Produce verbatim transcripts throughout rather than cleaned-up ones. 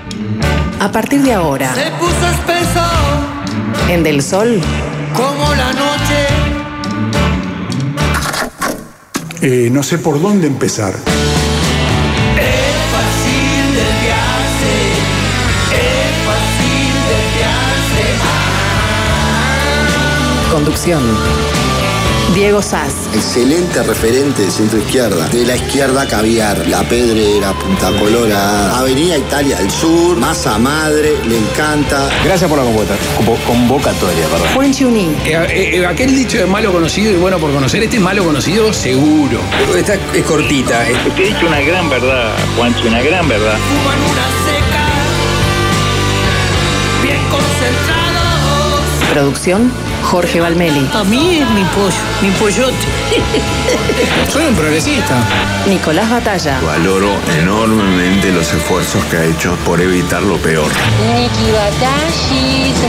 A partir de ahora, Se puso espeso en Del Sol, como la noche. Eh, no sé por dónde empezar. Es fácil desviarse, es fácil desviarse. conducción, Diego Sass. Excelente referente de centro izquierda. De la izquierda caviar, La Pedrera, Punta Colorada, Avenida Italia del Sur, Masa Madre, le encanta. Gracias por la convocatoria, convocatoria perdón. Juan Chuní. Eh, eh, aquel dicho de malo conocido y bueno por conocer, este es malo conocido seguro. Esta es cortita. Te he dicho una gran verdad, Juancho, una gran verdad. Fuman una seca, bien concentrados. Producción, Jorge Valmeli. A mí es mi pollo, mi pollote. Soy un progresista. Nicolás Batalla. Valoro enormemente los esfuerzos que ha hecho por evitar lo peor. Niki Batashi, Es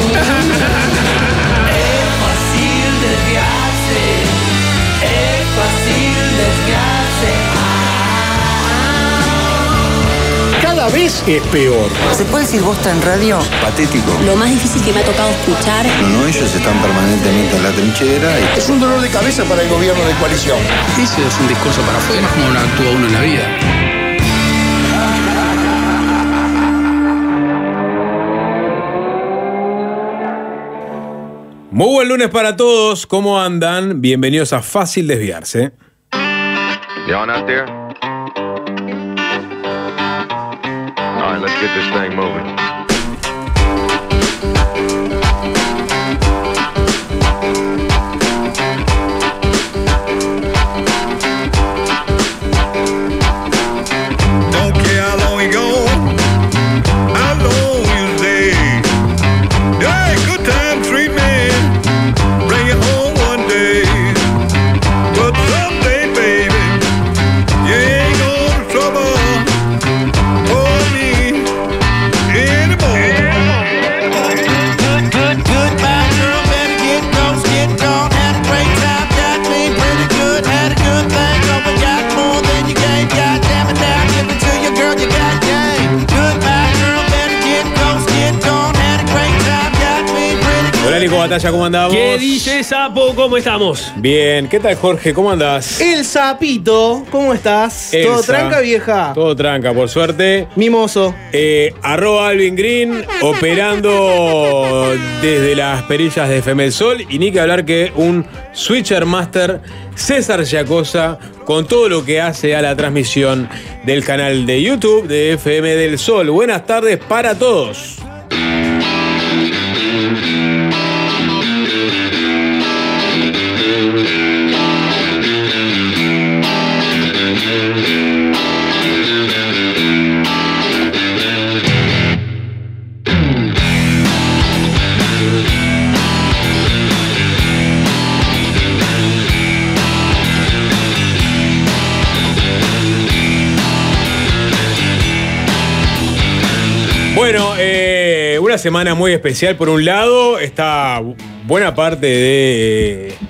fácil desviarse, es fácil desviarse. Cada vez es peor. ¿Se puede decir bosta en radio? Patético. Lo más difícil que me ha tocado escuchar. No, no, ellos están permanentemente en la trinchera. Y... Es un dolor de cabeza para el gobierno de coalición. Ese es un discurso para afuera, como no actúa uno en la vida. Muy buen lunes para todos, ¿cómo andan? Bienvenidos a Fácil Desviarse. Y'all out there? All right, let's get this thing moving. Don't care how long you go, how long you stay. Hey, good time treatment, bring it home one day. But someday, baby, you ain't gonna trouble for me anymore. Good, good, goodbye, girl, better get close, get gone. Had a great time, got me pretty good. Had a good thing, going, got more than you gave. God damn it, now give it to you, girl, you got game. Goodbye, girl, better get close, get gone. Had a great time, got me pretty good. Hola Nico Batalla, ¿cómo andamos? ¿Qué dice Sapo? ¿Cómo estamos? Bien, ¿qué tal Jorge? ¿Cómo andás? El Sapito, ¿cómo estás? Elsa. ¿Todo tranca, vieja? Todo tranca, por suerte. Mimoso. Eh, arroba Alvin Green, operando desde las perillas de F M del Sol. Y ni que hablar que un Switcher Master, César Giacosa, con todo lo que hace a la transmisión del canal de YouTube de F M del Sol. Buenas tardes para todos. Bueno, eh, una semana muy especial. Por un lado, está buena parte de eh,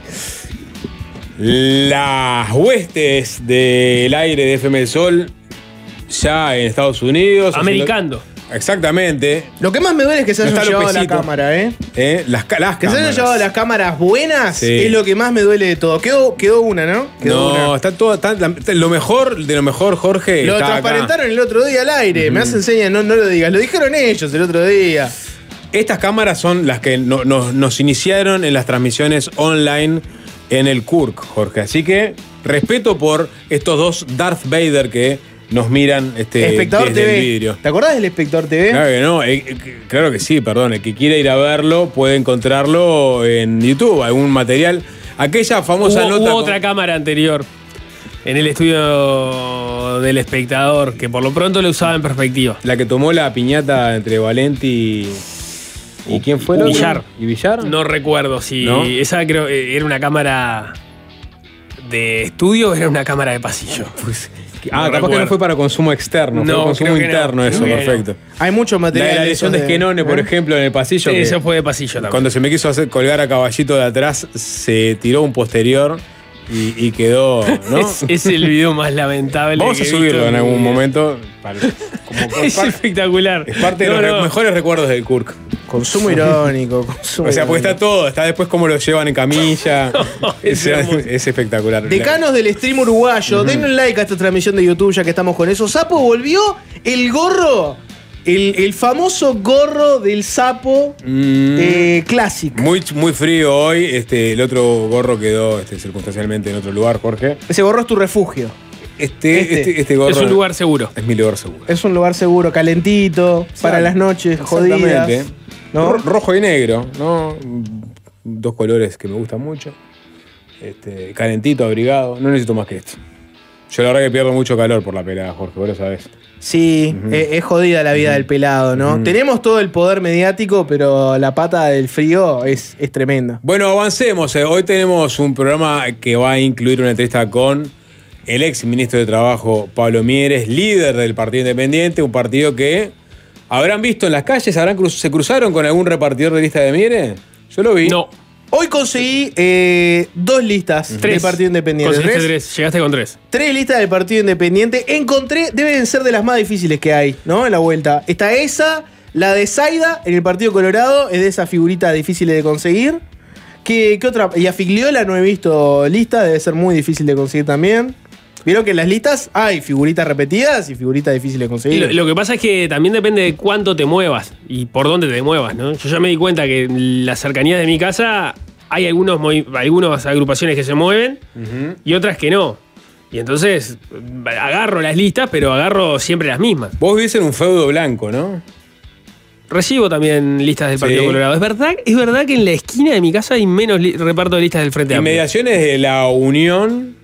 las huestes del aire de F M del Sol ya en Estados Unidos. Americando. Exactamente. Lo que más me duele es que se hayan Está llevado la Lopecito. cámara, ¿eh? Eh, las, ca- las Que se hayan cámaras. llevado las cámaras buenas Sí. es lo que más me duele de todo. Quedó, quedó una, ¿no? Quedó No, una. está todo. Está, lo mejor de lo mejor, Jorge. Lo está transparentaron acá. el otro día al aire. Me hacen señas, no, no lo digas. Lo dijeron ellos el otro día. Estas cámaras son las que no- no- nos iniciaron en las transmisiones online en el Kurk, Jorge. Así que respeto por estos dos Darth Vader que nos miran este, Espectador desde T V. el vidrio. ¿Te acordás del Espectador T V? Claro que no, eh, eh, claro que sí, perdón. El que quiera ir a verlo puede encontrarlo en YouTube, algún material. Aquella famosa Hubo, nota. hubo con- otra cámara anterior en el estudio del Espectador que por lo pronto lo usaba en perspectiva. La que tomó la piñata entre Valenti y. ¿Y quién fue? el otro? Villar. ¿Y Villar? No recuerdo si ¿No? esa creo eh, era una cámara de estudio o era una cámara de pasillo. Pues, No ah, capaz que recuerdo. no fue para consumo externo, fue No, para consumo creo que no. interno eso, Creo que perfecto. Hay mucho La material. de la de lesión esos de Esquenone, por ¿eh? ejemplo, en el pasillo. Sí, que eso fue de pasillo también. Cuando se me quiso hacer colgar a caballito de atrás, se tiró un posterior y, y quedó, ¿no? Es, es el video más lamentable. Vamos que a he subirlo visto en mi algún vida. momento. Para, como, Es par- espectacular. es parte de No, los no. re- mejores recuerdos del Kirk. Consumo irónico, consumo O sea, porque está irónico. todo, está después cómo lo llevan en camilla. es es, hermoso. es espectacular. Decanos del stream uruguayo, denle un like a esta transmisión de YouTube ya que estamos con eso. Sapo volvió el gorro, el, el famoso gorro del sapo Mm. eh, clásico. Muy, muy frío hoy. Este, el otro gorro quedó este, circunstancialmente en otro lugar, Jorge. Ese gorro es tu refugio. Este, Este. este, este gorro Es un lugar seguro. es mi lugar seguro. Es un lugar seguro, calentito, para las noches jodidas. Exactamente. ¿no? Ro- Rojo y negro, ¿no? Dos colores que me gustan mucho. Este, calentito, abrigado. No necesito más que esto. Yo la verdad que pierdo mucho calor por la pelada, Jorge, vos lo sabés. Sí, es, es jodida la vida del pelado, ¿no? Tenemos todo el poder mediático, pero la pata del frío es, es tremenda. Bueno, avancemos. eh. Hoy tenemos un programa que va a incluir una entrevista con el ex ministro de Trabajo, Pablo Mieres, líder del Partido Independiente, un partido que habrán visto en las calles, habrán cru- se cruzaron con algún repartidor de lista de Mieres. Yo lo vi. No. Hoy conseguí eh, dos listas del Tres. Partido Independiente. Conseguiste ¿Tres? tres. Llegaste con tres. Tres listas del Partido Independiente. Encontré, deben ser de las más difíciles que hay, ¿no? En la vuelta. Está esa, la de Zaida en el Partido Colorado, es de esas figuritas difíciles de conseguir. ¿Qué, qué otra? Y a Figliola no he visto lista, debe ser muy difícil de conseguir también. Vieron que en las listas hay figuritas repetidas y figuritas difíciles de Y conseguir. lo, lo que pasa es que también depende de cuánto te muevas y por dónde te muevas, ¿no? Yo ya me di cuenta que en las cercanías de mi casa hay algunos movi- algunas agrupaciones que se mueven y otras que no. Y entonces agarro las listas, pero agarro siempre las mismas. Vos vivís en un feudo blanco, ¿no? Recibo también listas del Partido Sí. Colorado. Es verdad, es verdad que en la esquina de mi casa hay menos li- reparto de listas del Frente Amplio. Inmediaciones de la Unión,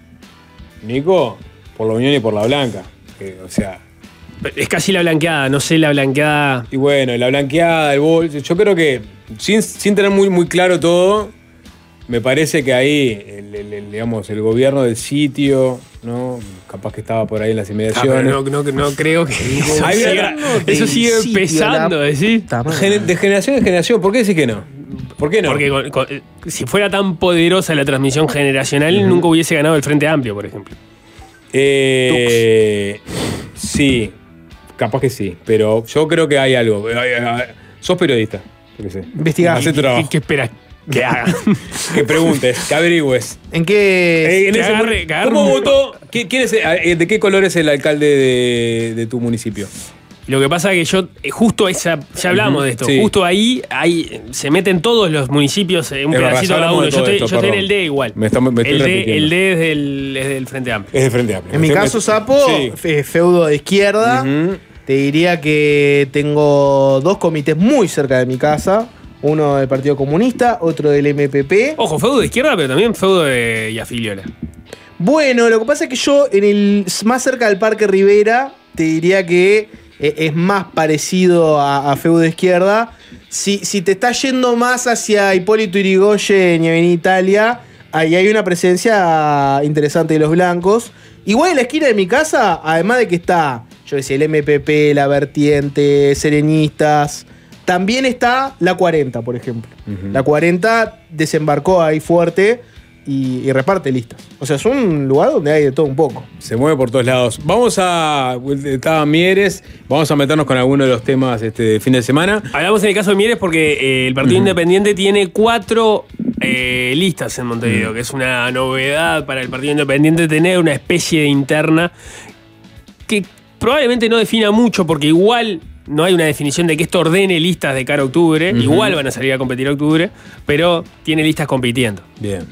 Nico, por la Unión y por la Blanca. Que, o sea, Es casi la blanqueada, no sé la blanqueada. y bueno, la blanqueada, el bolso. Yo creo que, sin, sin tener muy, muy claro todo, me parece que ahí, el, el- el, digamos, el gobierno del sitio, ¿no? Capaz que estaba por ahí en las Ah, inmediaciones. pero no, no- no creo que eso Hay siga, gobierno eso del sigue sitio, pesando, la decir. Gen- de generación en generación, ¿por qué decís que no? ¿Por qué no? Porque con- con- eh, si fuera tan poderosa la transmisión generacional, nunca hubiese ganado el Frente Amplio, por ejemplo. Eh, sí, capaz que sí, pero yo creo que hay algo. Ay, ay, ay. Sos periodista, yo qué sé. Investigá. Hacé tu ¿Qué, trabajo. qué esperas que haga? Que preguntes, que averigües. ¿En qué? Eh, en que ese agarre- momento, que agarre ¿Cómo un- votó? ¿Qui- quién es, eh, ¿De qué color es el alcalde de, de tu municipio? Lo que pasa es que yo, eh, justo esa, ya hablamos Ujú, de esto, sí. justo ahí hay, se meten todos los municipios, eh, un Es verdad, pedacito ya cada hablamos uno. de Yo todo estoy, esto, yo estoy en perdón. el D igual. Me está- me estoy el, D, repitiendo. el D es del, es del Frente Amplio. Es de Frente Amplio. En mi Me- caso, me- Sapo, Sí. fe- feudo de izquierda. Ujú. Te diría que tengo dos comités muy cerca de mi casa. Uno del Partido Comunista, otro del M P P. Ojo, feudo de izquierda, pero también feudo de Yafiliola. Bueno, lo que pasa es que yo, en el más cerca del Parque Rivera, te diría que eh, es más parecido a, a feudo de izquierda. Si, si te estás yendo más hacia Hipólito Yrigoyen y Avenida Italia, ahí hay una presencia interesante de los blancos. Igual en la esquina de mi casa, además de que está, yo decía, el M P P, la Vertiente, Serenistas, también está la cuarenta, por ejemplo. La cuarenta desembarcó ahí fuerte y, y reparte listas. O sea, es un lugar donde hay de todo un poco. Se mueve por todos lados. Vamos a. Estaba Mieres. Vamos a meternos con alguno de los temas este de fin de semana. Hablamos en el caso de Mieres porque eh, el Partido Ujú. Independiente tiene cuatro eh, listas en Montevideo, que es una novedad para el Partido Independiente tener una especie de interna que probablemente no defina mucho porque igual no hay una definición de que esto ordene listas de cara a octubre, Ujú. igual van a salir a competir a octubre, pero tiene listas compitiendo. Bien.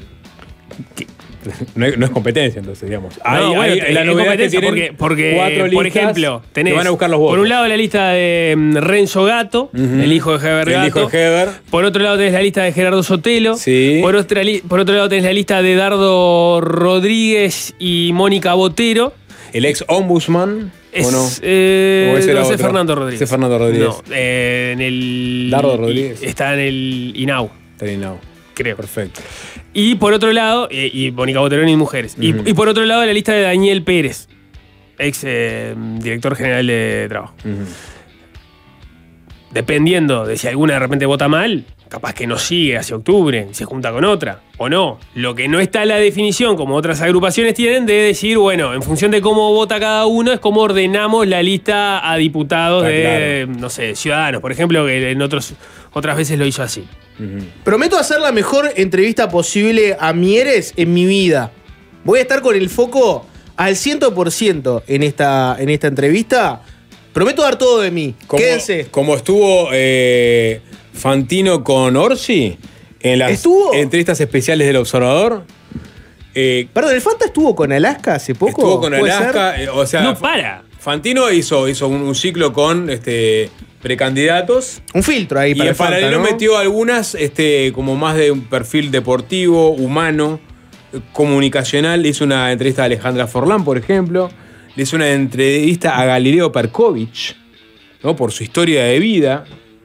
No, hay- no es competencia, entonces, digamos. No, Hay- bueno, hay- es la novedad es que competencia tienen porque, porque, cuatro por listas ejemplo, tenés que van a buscar los votos. por un lado la lista de mm, Renzo Gato, Ujú. el hijo de Heber El Gato. hijo de Heber. Por otro lado tenés la lista de Gerardo Sotelo. Sí. Por, otra li- por otro lado tenés la lista de Dardo Rodríguez y Mónica Botero. El ex ombudsman. Es, ¿O no? eh, ¿O ese era no, ese es otro? Fernando Rodríguez. Ese es Fernando Rodríguez. No, eh, en el. Dardo Rodríguez. y- Está en el INAU, Terminado. creo. Perfecto. Y por otro lado, y, y Mónica Botero y mujeres. Y- Ujú. y, por otro lado, la lista de Daniel Pérez, ex eh, director general de trabajo. Ujú. Dependiendo de si alguna de repente vota mal, capaz que no sigue hacia octubre y se junta con otra, o no. Lo que no está en la definición, como otras agrupaciones tienen, de decir, bueno, en función de cómo vota cada uno, es como ordenamos la lista a diputados Está de, no sé, Ciudadanos, por ejemplo, que en otros, otras veces lo hizo así. Uh-huh. Prometo hacer la mejor entrevista posible a Mieres en mi vida. Voy a estar con el foco al cien por ciento en esta, en esta entrevista. Prometo dar todo de mí. Como, Quédense. Como estuvo eh, Fantino con Orsi en las ¿Estuvo? entrevistas especiales del Observador. Eh, Perdón, ¿el Fanta estuvo con Alaska hace poco? Estuvo con ¿Puede Alaska. ser? eh, o sea, No para. Fantino hizo, hizo un, un ciclo con este, precandidatos. Un filtro ahí Y para en el Fanta, paralelo ¿no? metió algunas este, como más de un perfil deportivo, humano, comunicacional. Le hizo una entrevista a Alejandra Forlán, por ejemplo. Le hizo una entrevista a Galileo Perkovich, ¿no? Por su historia de vida.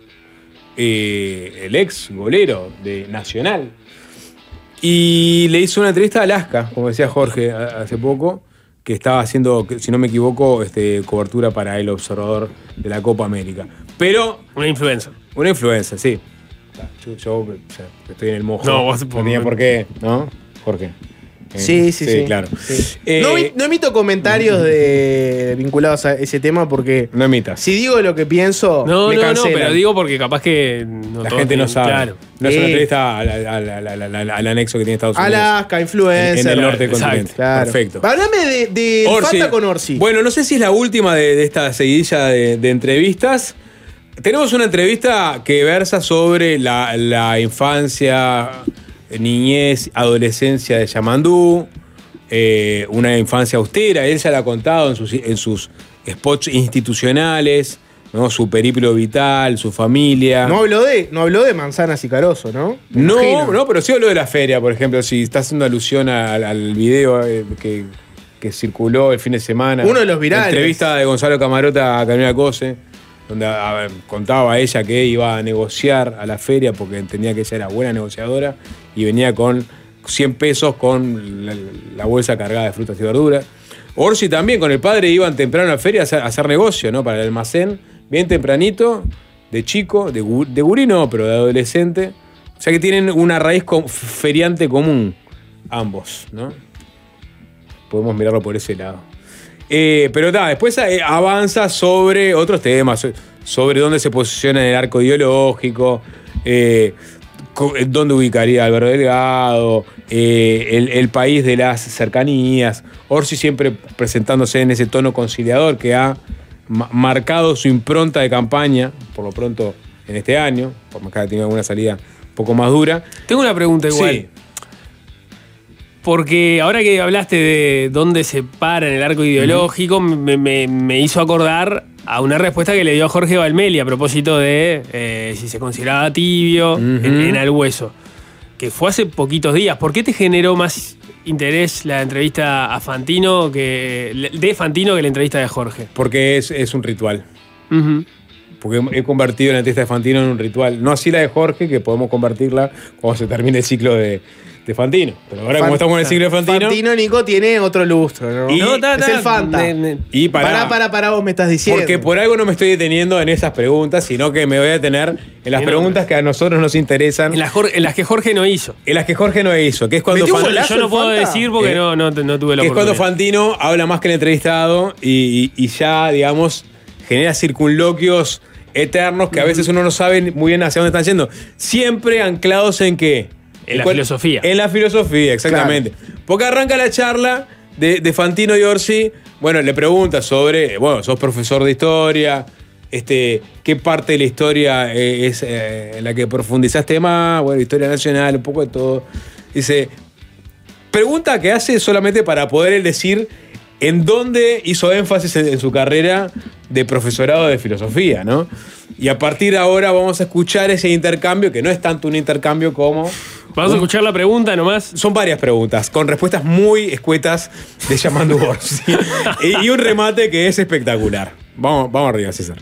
Eh, el ex golero de Nacional. Y le hizo una entrevista a Alaska, como decía Jorge a- hace poco, que estaba haciendo, si no me equivoco, este, cobertura para El Observador de la Copa América. Pero... Una influencer. Una influencer, sí. Yo, yo, o sea, estoy en el mojo. No, vos- no tenía por qué, ¿no? Jorge. Eh, Sí, sí, sí. claro. Sí. Eh, no, vi- no emito comentarios de, vinculados a ese tema porque no emitas. si digo lo que pienso, No, me no, no, cancelan. pero digo porque capaz que no La todos gente no tienen- sabe. Claro. No es una Sí. entrevista al, al- al- al- al- al anexo que tiene Estados Unidos. Alaska, influencer. En, en el norte del Exacto, continente. claro. Perfecto. Háblame de, de Orsi. Fanta con Orsi. Bueno, no sé si es la última de, de esta seguidilla de, de entrevistas. Tenemos una entrevista que versa sobre la, la infancia, niñez, adolescencia de Yamandú. Eh, una infancia austera. Él ya la ha contado en sus, en sus spots institucionales, ¿no? Su periplo vital, su familia. No habló de, no habló de manzanas y carozo, ¿no? Me No, imagino. no, pero sí habló de la feria, por ejemplo, si está haciendo alusión al, al video eh, que, que circuló el fin de semana. Uno de los virales. La entrevista de Gonzalo Camarota a Carolina Cose, donde a ver, contaba a ella que iba a negociar a la feria porque entendía que ella era buena negociadora y venía con cien pesos con la, la bolsa cargada de frutas y verduras. Orsi también, con el padre iban temprano a la feria a hacer, a hacer negocio, ¿no? Para el almacén, bien tempranito, de chico, de, gu- de gurí no, pero de adolescente. O sea que tienen una raíz com- feriante común, ambos, ¿no? Podemos mirarlo por ese lado. Eh, pero nada, después eh, avanza sobre otros temas, so- sobre dónde se posiciona en el arco ideológico, eh, co- dónde ubicaría a Alberto Delgado, eh, el, el país de las cercanías. Orsi siempre presentándose en ese tono conciliador que ha ma- marcado su impronta de campaña, por lo pronto en este año, por más que haya tenido alguna salida un poco más dura. Tengo una pregunta igual. Sí. Porque ahora que hablaste de dónde se para en el arco ideológico, me, me- me hizo acordar a una respuesta que le dio Jorge Valmeli a propósito de eh, si se consideraba tibio en, en Al Hueso, que fue hace poquitos días. ¿Por qué te generó más interés la entrevista a Fantino que de Fantino que la entrevista de Jorge? Porque es, es un ritual. Ujú. Porque he convertido la entrevista de Fantino en un ritual. No así la de Jorge, que podemos convertirla cuando se termine el ciclo de, de Fantino. Pero ahora, como estamos en el ciclo de Fantino. Fantino, Nico, tiene otro lustro, ¿no? Y- No, ta, es ta, el Fanta. me- me- Y pará. Pará, pará, pará, vos me estás diciendo. Porque por algo no me estoy deteniendo en esas preguntas, sino que me voy a detener en las En preguntas otras. que a nosotros nos interesan. En las, Jor- en las que Jorge no hizo. En las que Jorge no hizo, que es cuando ¿Metió un Fantino. golazo Yo no el puedo Fanta? decir porque Eh, no, no, no tuve la Que es cuando oportunidad. Fantino habla más que el entrevistado y, y- y ya, digamos, genera circunloquios eternos que a veces uno no sabe muy bien hacia dónde están yendo. Siempre anclados en qué? En la cuál- filosofía. En la filosofía, exactamente. Porque arranca la charla de, de Fantino y Orsi. Bueno, le pregunta sobre, bueno, sos profesor de historia, este, ¿qué parte de la historia eh, es eh, en la que profundizaste más? Bueno, historia nacional, un poco de todo. Dice, pregunta que hace solamente para poder él decir en dónde hizo énfasis en, en su carrera de profesorado de filosofía, ¿no? Y a partir de ahora vamos a escuchar ese intercambio, que no es tanto un intercambio como... Vamos a escuchar la pregunta nomás. Son varias preguntas, con respuestas muy escuetas de Yamandu Orsi. y, y un remate que es espectacular. Vamos, vamos arriba, César.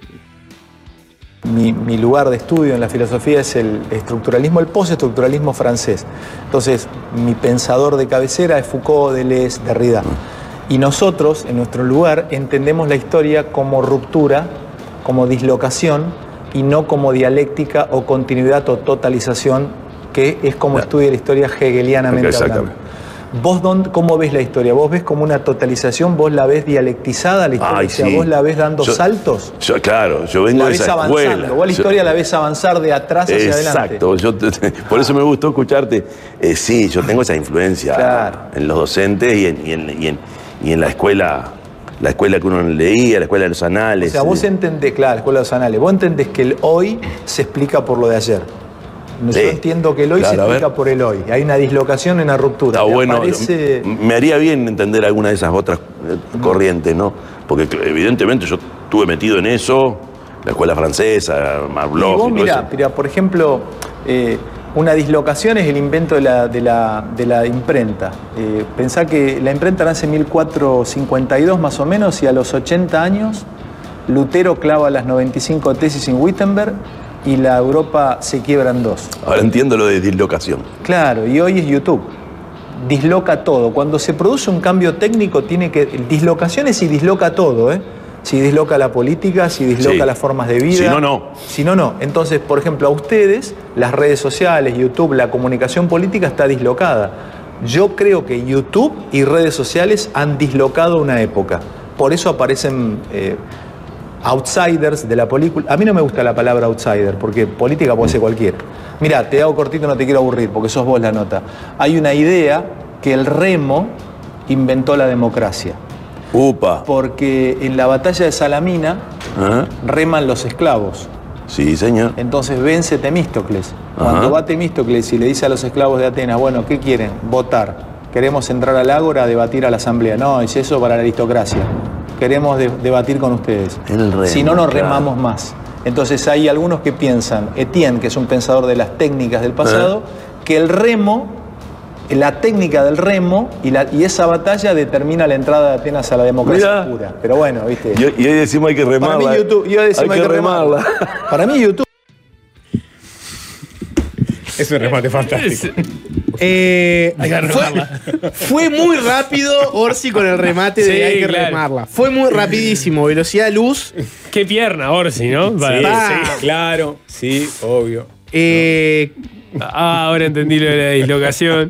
Mi, mi lugar de estudio en la filosofía es el estructuralismo, el postestructuralismo francés. Entonces, mi pensador de cabecera es Foucault, Deleuze, Derrida. Y nosotros, en nuestro lugar, entendemos la historia como ruptura, como dislocación y no como dialéctica o continuidad o totalización, que es como Claro. estudia la historia hegelianamente Exactamente. hablando. ¿Vos dónde, cómo ves la historia? ¿Vos ves como una totalización? ¿Vos la ves dialectizada la historia? Ay, o sea, sí. ¿vos la ves dando Yo- saltos? Yo, claro, yo vengo ¿La de ves esa avanzando? escuela. ¿Vos la Yo- historia la ves avanzar de atrás hacia adelante? Exacto, yo te- te- por eso me gustó escucharte. Eh, sí, yo tengo esa influencia Claro. en los docentes y en, y en- y en- y en la escuela, la escuela que uno leía, la escuela de los O anales. sea, vos eh. entendés, claro, la escuela de los anales, vos entendés que el hoy se explica por lo de ayer. Yo Sí. entiendo que el hoy Claro, se a ver. explica por el hoy. Hay una dislocación, una ruptura. Está ¿Te bueno, parece- m- me haría bien entender alguna de esas otras eh, corrientes, ¿no? Porque cl- evidentemente yo estuve metido en eso, la escuela francesa, Y Marblov. vos y todo mirá, eso. mirá, por ejemplo, eh, una dislocación es el invento de la, de la, de la imprenta. Eh, pensá que la imprenta nace en mil cuatrocientos cincuenta y dos más o menos y a los ochenta años Lutero clava las noventa y cinco tesis en Wittenberg y la Europa se quiebra en dos. Ahora entiendo lo de dislocación. Claro, y hoy es YouTube. Disloca todo. Cuando se produce un cambio técnico, tiene que. Dislocaciones y disloca todo, ¿eh? Si disloca la política, si disloca Sí. las formas de vida. Si no, no. Si no, no. Entonces, por ejemplo, a ustedes, las redes sociales, YouTube, la comunicación política está dislocada. Yo creo que YouTube y redes sociales han dislocado una época. Por eso aparecen eh, outsiders de la película. A mí no me gusta la palabra outsider, porque política puede ser cualquiera. Mirá, te hago cortito, no te quiero aburrir, porque sos vos la nota. Hay una idea que el remo inventó la democracia. Upa. Porque en la batalla de Salamina Ajá. reman los esclavos. Sí, señor. Entonces vence Temístocles. Ajá. Cuando va Temístocles y le dice a los esclavos de Atenas, bueno, ¿qué quieren? Votar. Queremos entrar al ágora a debatir a la asamblea. No, es eso para la aristocracia. Queremos de- debatir con ustedes. El remo, Si no, nos claro. remamos más. Entonces hay algunos que piensan, Etienne, que es un pensador de las técnicas del pasado, que el remo, la técnica del remo y, la- y esa batalla determina la entrada de Atenas a la democracia Mirá. pura. Pero bueno, viste. Y, y hoy decimos hay que remarla. Para mí YouTube, yo decimos hay, que remarla. Para mí YouTube. Es un remate fantástico. Eh, Hay que fue, remarla. fue muy rápido Orsi con el remate de Sí, hay que claro. remarla. Fue muy rapidísimo, velocidad luz. Qué pierna, Orsi, ¿no? Para- Sí, Ah. sí, claro, sí, obvio. Eh, Ah, ahora entendí lo de la dislocación.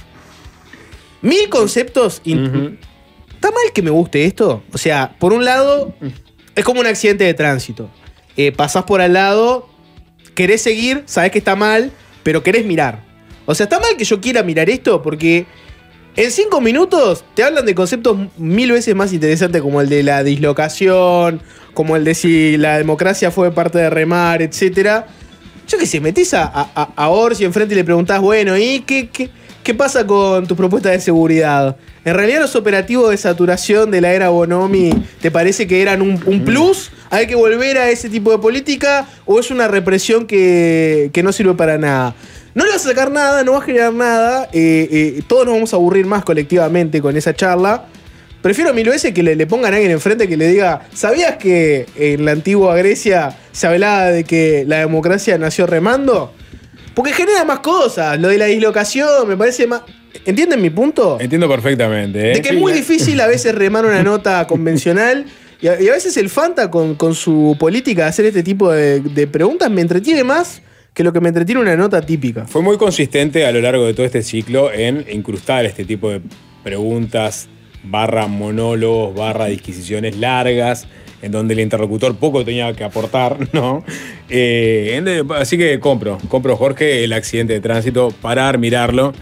Mil conceptos. in- ¿Está mal que me guste esto? O sea, por un lado, es como un accidente de tránsito. Eh, pasás por al lado, querés seguir, sabés que está mal, pero querés mirar. O sea, está mal que yo quiera mirar esto porque en cinco minutos te hablan de conceptos mil veces más interesantes como el de la dislocación, como el de si la democracia fue parte de remar, etcétera. Yo qué sé, metís a, a, a Orsi enfrente y le preguntás, bueno, ¿y qué, qué, qué pasa con tus propuestas de seguridad? ¿En realidad los operativos de saturación de la era Bonomi te parece que eran un, un plus? ¿Hay que volver a ese tipo de política? ¿O es una represión que, que no sirve para nada? No le vas a sacar nada, no va a generar nada. eh, eh, todos nos vamos a aburrir más colectivamente con esa charla. Prefiero mil veces que le, le pongan a alguien enfrente que le diga, ¿sabías que en la antigua Grecia se hablaba de que la democracia nació remando? Porque genera más cosas. Lo de la dislocación me parece más... ¿Entienden mi punto? Entiendo perfectamente. ¿eh? De que Sí, es muy la- difícil a veces remar una nota convencional y a, y a veces el Fanta con, con su política de hacer este tipo de, de preguntas me entretiene más que lo que me entretiene una nota típica. Fue muy consistente a lo largo de todo este ciclo en incrustar este tipo de preguntas, barra monólogos, barra disquisiciones largas, en donde el interlocutor poco tenía que aportar, ¿no? Eh, en- así que compro, compro Jorge el accidente de tránsito, parar, mirarlo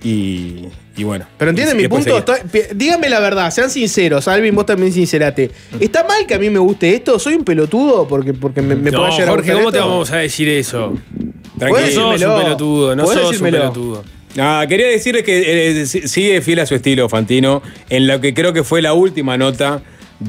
y, y bueno. Pero entienden Y mi después punto. seguir. Estoy- pi- díganme la verdad, sean sinceros. Alvin, vos también sincerate. ¿Está mal que a mí me guste esto? ¿Soy un pelotudo? Porque, porque me, me No, puede llegar a Jorge, gustar ¿cómo te esto? vamos a decir eso? Tranquilo. No sos un pelotudo, no Podés sos un decírmelo. pelotudo. Ah, quería decirle que eh, si- sigue fiel a su estilo, Fantino, en lo que creo que fue la última nota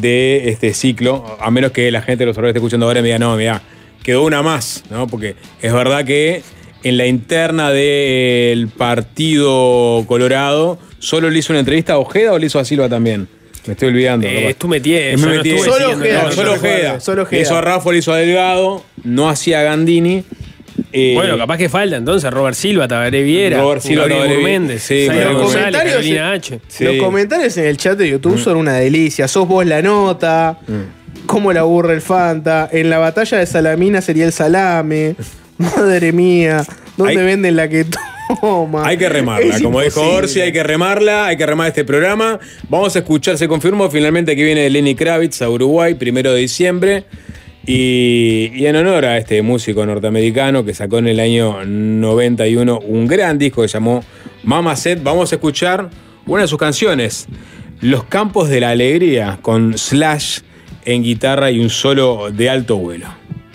de este ciclo, a menos que la gente de los horarios esté escuchando ahora y me diga, no, mira, quedó una más, ¿no? Porque es verdad que en la interna del Partido Colorado solo le hizo una entrevista a Ojeda o le hizo a Silva también. Me estoy olvidando. Eh, capaz. tú metías, Me yo no metí- estuve Solo siguiendo Ojeda, la No, nota. solo Solo Ojeda, Ojeda. solo Ojeda. Le hizo a Rafa, le hizo a Delgado, no hacía a Gandini. Eh, Bueno, capaz que falta entonces Robert Silva, Tabaré Viera, Robert Silva, Gabriel Tabaré Gurméndez, sí, Zaira Gabriel González, Gurméndez. Carolina H. Sí. Los comentarios en el chat de YouTube son una delicia. Sos vos la nota. cómo la aburre el Fanta. En la batalla de Salamina sería el salame. Madre mía, ¿dónde Hay- venden la que toma? Hay que remarla, Es como dijo imposible. Orsi, hay que remarla, hay que remar este programa. Vamos a escuchar, se confirmó finalmente que viene Lenny Kravitz a Uruguay, primero de diciembre. Y, y en honor a este músico norteamericano que sacó en el año noventa y uno un gran disco que se llamó Mama Set, vamos a escuchar una de sus canciones, Los Campos de la Alegría, con Slash en guitarra y un solo de alto vuelo.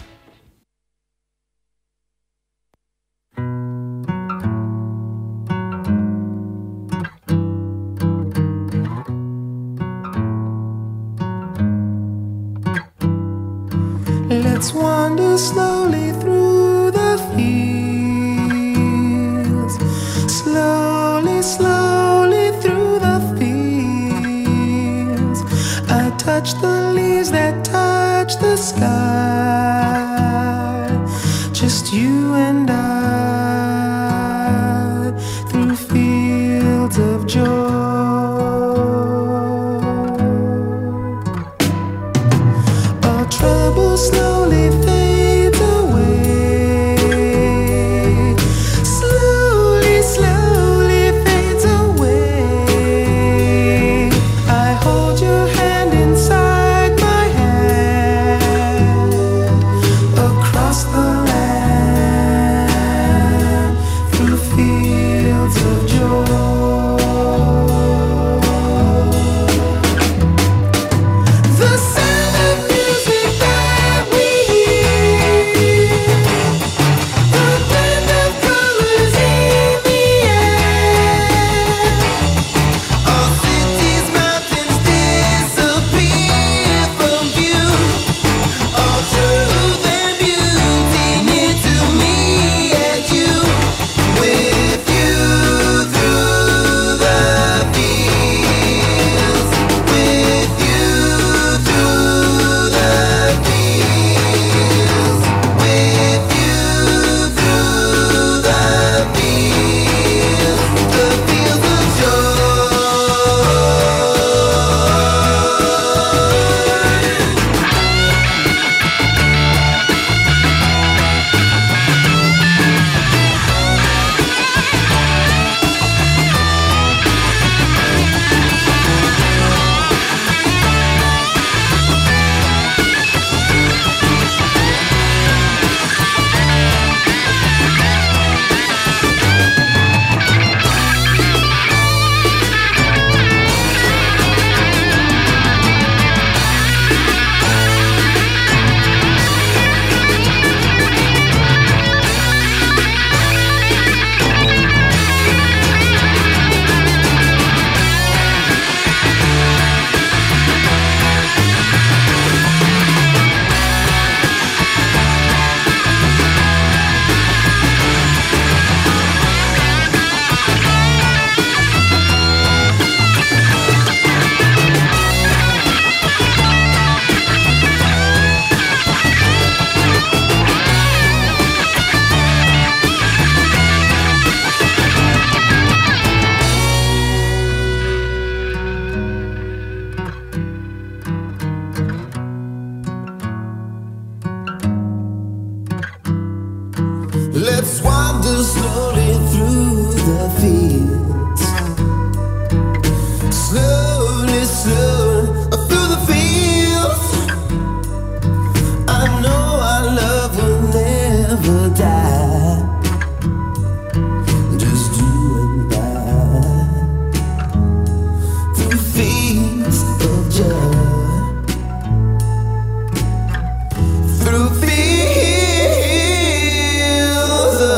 Let's wander slowly through the fields. Slowly, slowly through the fields. I touch the leaves that touch the sky. Just you and I through fields of joy. Our trouble slowly fades away. Slowly, slowly fades away. I hold your hand inside my hand. Across the land, through fields of joy. The sound of music that we hear, the blend of colors in the air. All cities, mountains disappear from view. All truth and beauty near to me and you. With you through the fields. With you through the fields. With you through the fields. The fields of joy. Let's wander slowly through the fields. Slowly, slowly through the fields. I know our love will never die. Just you and I through fields of joy. Through fields of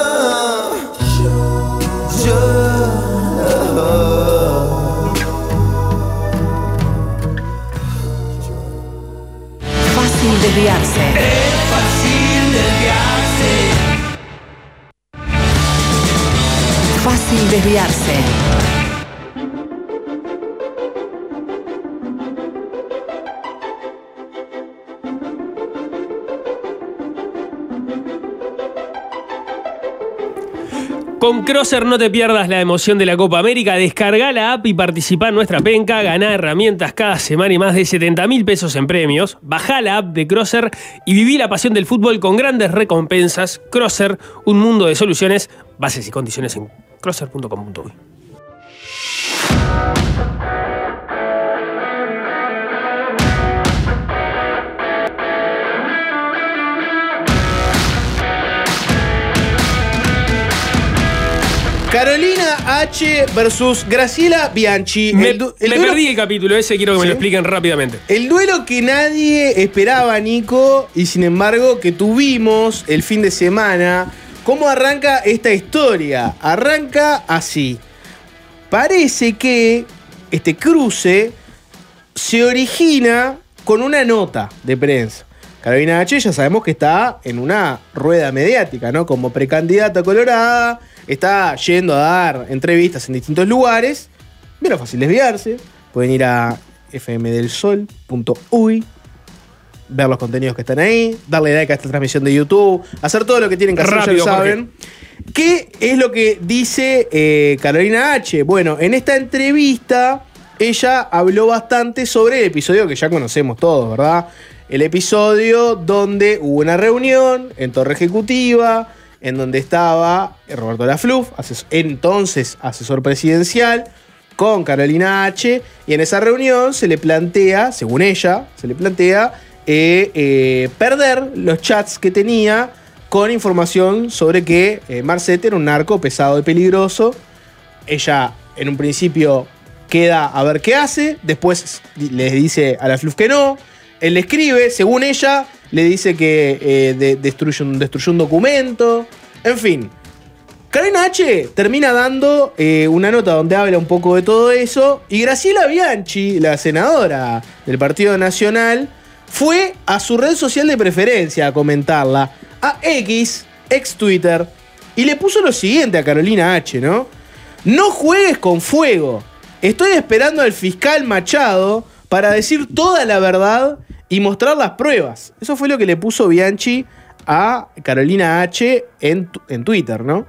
Fácil desviarse. Es fácil desviarse. Fácil desviarse. Con Crosser no te pierdas la emoción de la Copa América. Descarga la app y participá en nuestra penca. Ganá herramientas cada semana y más de setenta mil pesos en premios. Bajá la app de Crosser y viví la pasión del fútbol con grandes recompensas. Crosser, un mundo de soluciones. Bases y condiciones en crosser punto com punto uy. Carolina H versus Graciela Bianchi. Me, el du- el me duelo- perdí el capítulo ese, quiero que me ¿Sí? lo expliquen rápidamente. El duelo que nadie esperaba, Nico, y sin embargo que tuvimos el fin de semana. ¿Cómo arranca esta historia? Arranca así. Parece que este cruce se origina con una nota de prensa. Carolina H ya sabemos que está en una rueda mediática, ¿no? Como precandidata colorada, está yendo a dar entrevistas en distintos lugares. Pero fácil desviarse. Pueden ir a f m del sol punto uy, ver los contenidos que están ahí, darle like a esta transmisión de YouTube, hacer todo lo que tienen que hacer, Rápido, ya lo saben. ¿Qué es lo que dice eh, Carolina H? Bueno, en esta entrevista ella habló bastante sobre el episodio que ya conocemos todos, ¿verdad? El episodio donde hubo una reunión en Torre Ejecutiva, en donde estaba Roberto Lafluf, ases- entonces asesor presidencial, con Carolina H. Y en esa reunión se le plantea, según ella, se le plantea eh, eh, perder los chats que tenía con información sobre que eh, Marcet era un narco pesado y peligroso. Ella, en un principio, queda a ver qué hace. Después le dice a Lafluf que no. Él le escribe, según ella, le dice que eh, de- destruye, un, destruyó un documento. En fin. Carolina H. termina dando eh, una nota donde habla un poco de todo eso. Y Graciela Bianchi, la senadora del Partido Nacional, fue a su red social de preferencia a comentarla. A X, ex Twitter. Y le puso lo siguiente a Carolina H., ¿no? No juegues con fuego. Estoy esperando al fiscal Machado para decir toda la verdad y mostrar las pruebas. Eso fue lo que le puso Bianchi a Carolina H. en, tu- en Twitter, ¿no?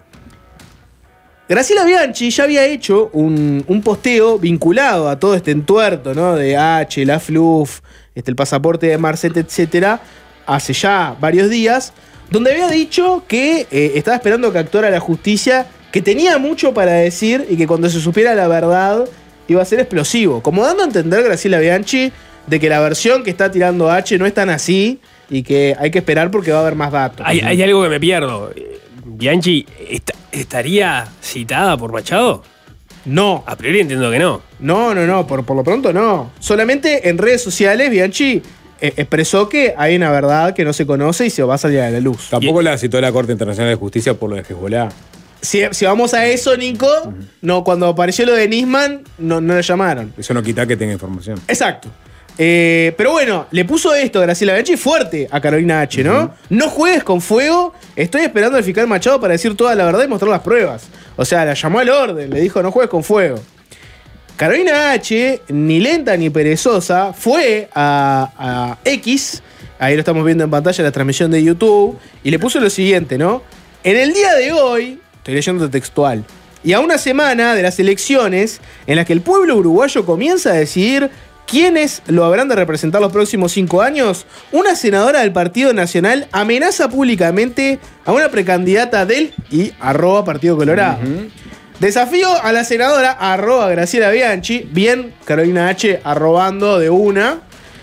Graciela Bianchi ya había hecho un, un posteo vinculado a todo este entuerto, ¿no? De H, la Fluff, este, el pasaporte de Marcet, etcétera, hace ya varios días, donde había dicho que eh, estaba esperando que actuara la justicia, que tenía mucho para decir y que cuando se supiera la verdad iba a ser explosivo. Como dando a entender Graciela Bianchi de que la versión que está tirando H no es tan así y que hay que esperar porque va a haber más datos. Hay, hay algo que me pierdo. Bianchi, ¿est- ¿estaría citada por Machado? No. A priori entiendo que no. No, no, no, por, por lo pronto no. Solamente en redes sociales Bianchi eh, expresó que hay una verdad que no se conoce y se va a salir a la luz. Tampoco la citó la Corte Internacional de Justicia por lo de Hezbollah. Si, si vamos a eso, Nico, no, cuando apareció lo de Nisman, no, no la llamaron. Eso no quita que tenga información. Exacto. Eh, pero bueno, le puso esto Graciela Bianchi fuerte a Carolina H., ¿no? Uh-huh. No juegues con fuego, estoy esperando al fiscal Machado para decir toda la verdad y mostrar las pruebas. O sea, la llamó al orden, le dijo no juegues con fuego. Carolina H., ni lenta ni perezosa, fue a, a X, ahí lo estamos viendo en pantalla, la transmisión de YouTube, y le puso lo siguiente, ¿no? En el día de hoy, estoy leyendo textual, y a una semana de las elecciones en las que el pueblo uruguayo comienza a decidir quiénes lo habrán de representar los próximos cinco años, una senadora del Partido Nacional amenaza públicamente a una precandidata del y arroba Partido Colorado. Uh-huh. Desafío a la senadora arroba Graciela Bianchi, bien Carolina H. arrobando de una,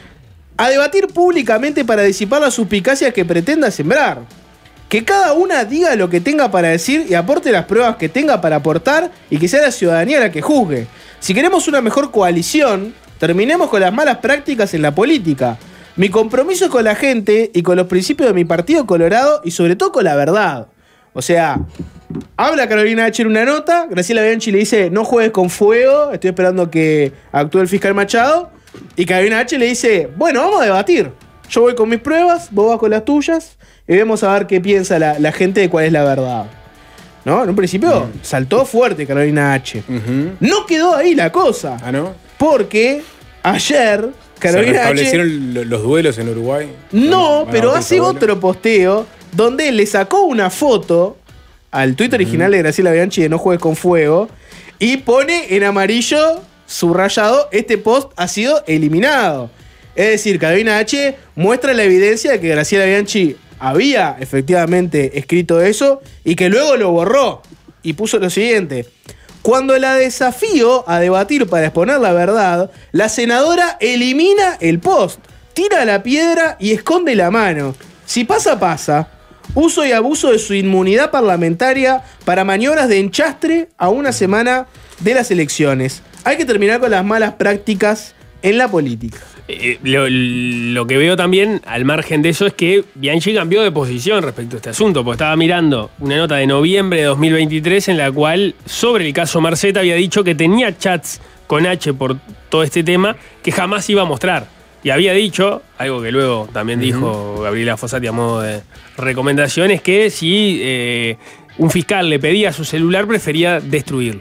a debatir públicamente para disipar las suspicacias que pretenda sembrar. Que cada una diga lo que tenga para decir y aporte las pruebas que tenga para aportar y que sea la ciudadanía la que juzgue. Si queremos una mejor coalición, terminemos con las malas prácticas en la política. Mi compromiso es con la gente y con los principios de mi Partido Colorado y sobre todo con la verdad. O sea, habla Carolina H. en una nota, Graciela Bianchi le dice no juegues con fuego, estoy esperando que actúe el fiscal Machado, y Carolina H. le dice, bueno, vamos a debatir. Yo voy con mis pruebas, vos vas con las tuyas, y vamos a ver qué piensa la, la gente de cuál es la verdad. ¿No? En un principio mm. saltó fuerte Carolina H. Uh-huh. No quedó ahí la cosa. ¿Ah, no? Porque ayer Carolina ¿Se restablecieron H. los duelos en Uruguay? No, ¿Van pero a hace otro posteo donde le sacó una foto al tuit original de Graciela Bianchi de No Juegues con Fuego y pone en amarillo subrayado: este post ha sido eliminado. Es decir, Carolina H muestra la evidencia de que Graciela Bianchi había efectivamente escrito eso y que luego lo borró y puso lo siguiente: cuando la desafío a debatir para exponer la verdad, la senadora elimina el post, tira la piedra y esconde la mano. Si pasa, pasa. Uso y abuso de su inmunidad parlamentaria para maniobras de enchastre a una semana de las elecciones. Hay que terminar con las malas prácticas en la política. Eh, lo, lo que veo también, al margen de eso, es que Bianchi cambió de posición respecto a este asunto, porque estaba mirando una nota de noviembre de dos mil veintitrés en la cual, sobre el caso Marcet, había dicho que tenía chats con H por todo este tema que jamás iba a mostrar. Y había dicho, algo que luego también uh-huh. dijo Gabriela Fossati a modo de recomendación, es que si eh, un fiscal le pedía su celular, prefería destruirlo.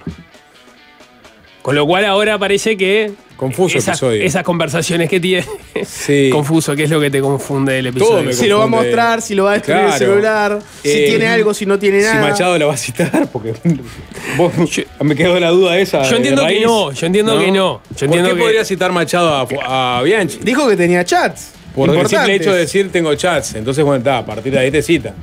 Con lo cual ahora parece que confuso esas, episodio. Esas conversaciones que tiene. Sí. Confuso, ¿qué es lo que te confunde el episodio? Si lo va a mostrar, si lo va a destruir claro. el celular, si eh, tiene algo, si no tiene nada. Si Machado la va a citar, porque vos, yo, me quedó la duda esa. Yo entiendo que no, yo entiendo ¿no? que no. Yo entiendo ¿Por qué que... podría citar Machado a, a Bianchi? Dijo que tenía chats. Por el simple hecho de decir tengo chats. Entonces, bueno, está, a partir de ahí te cita.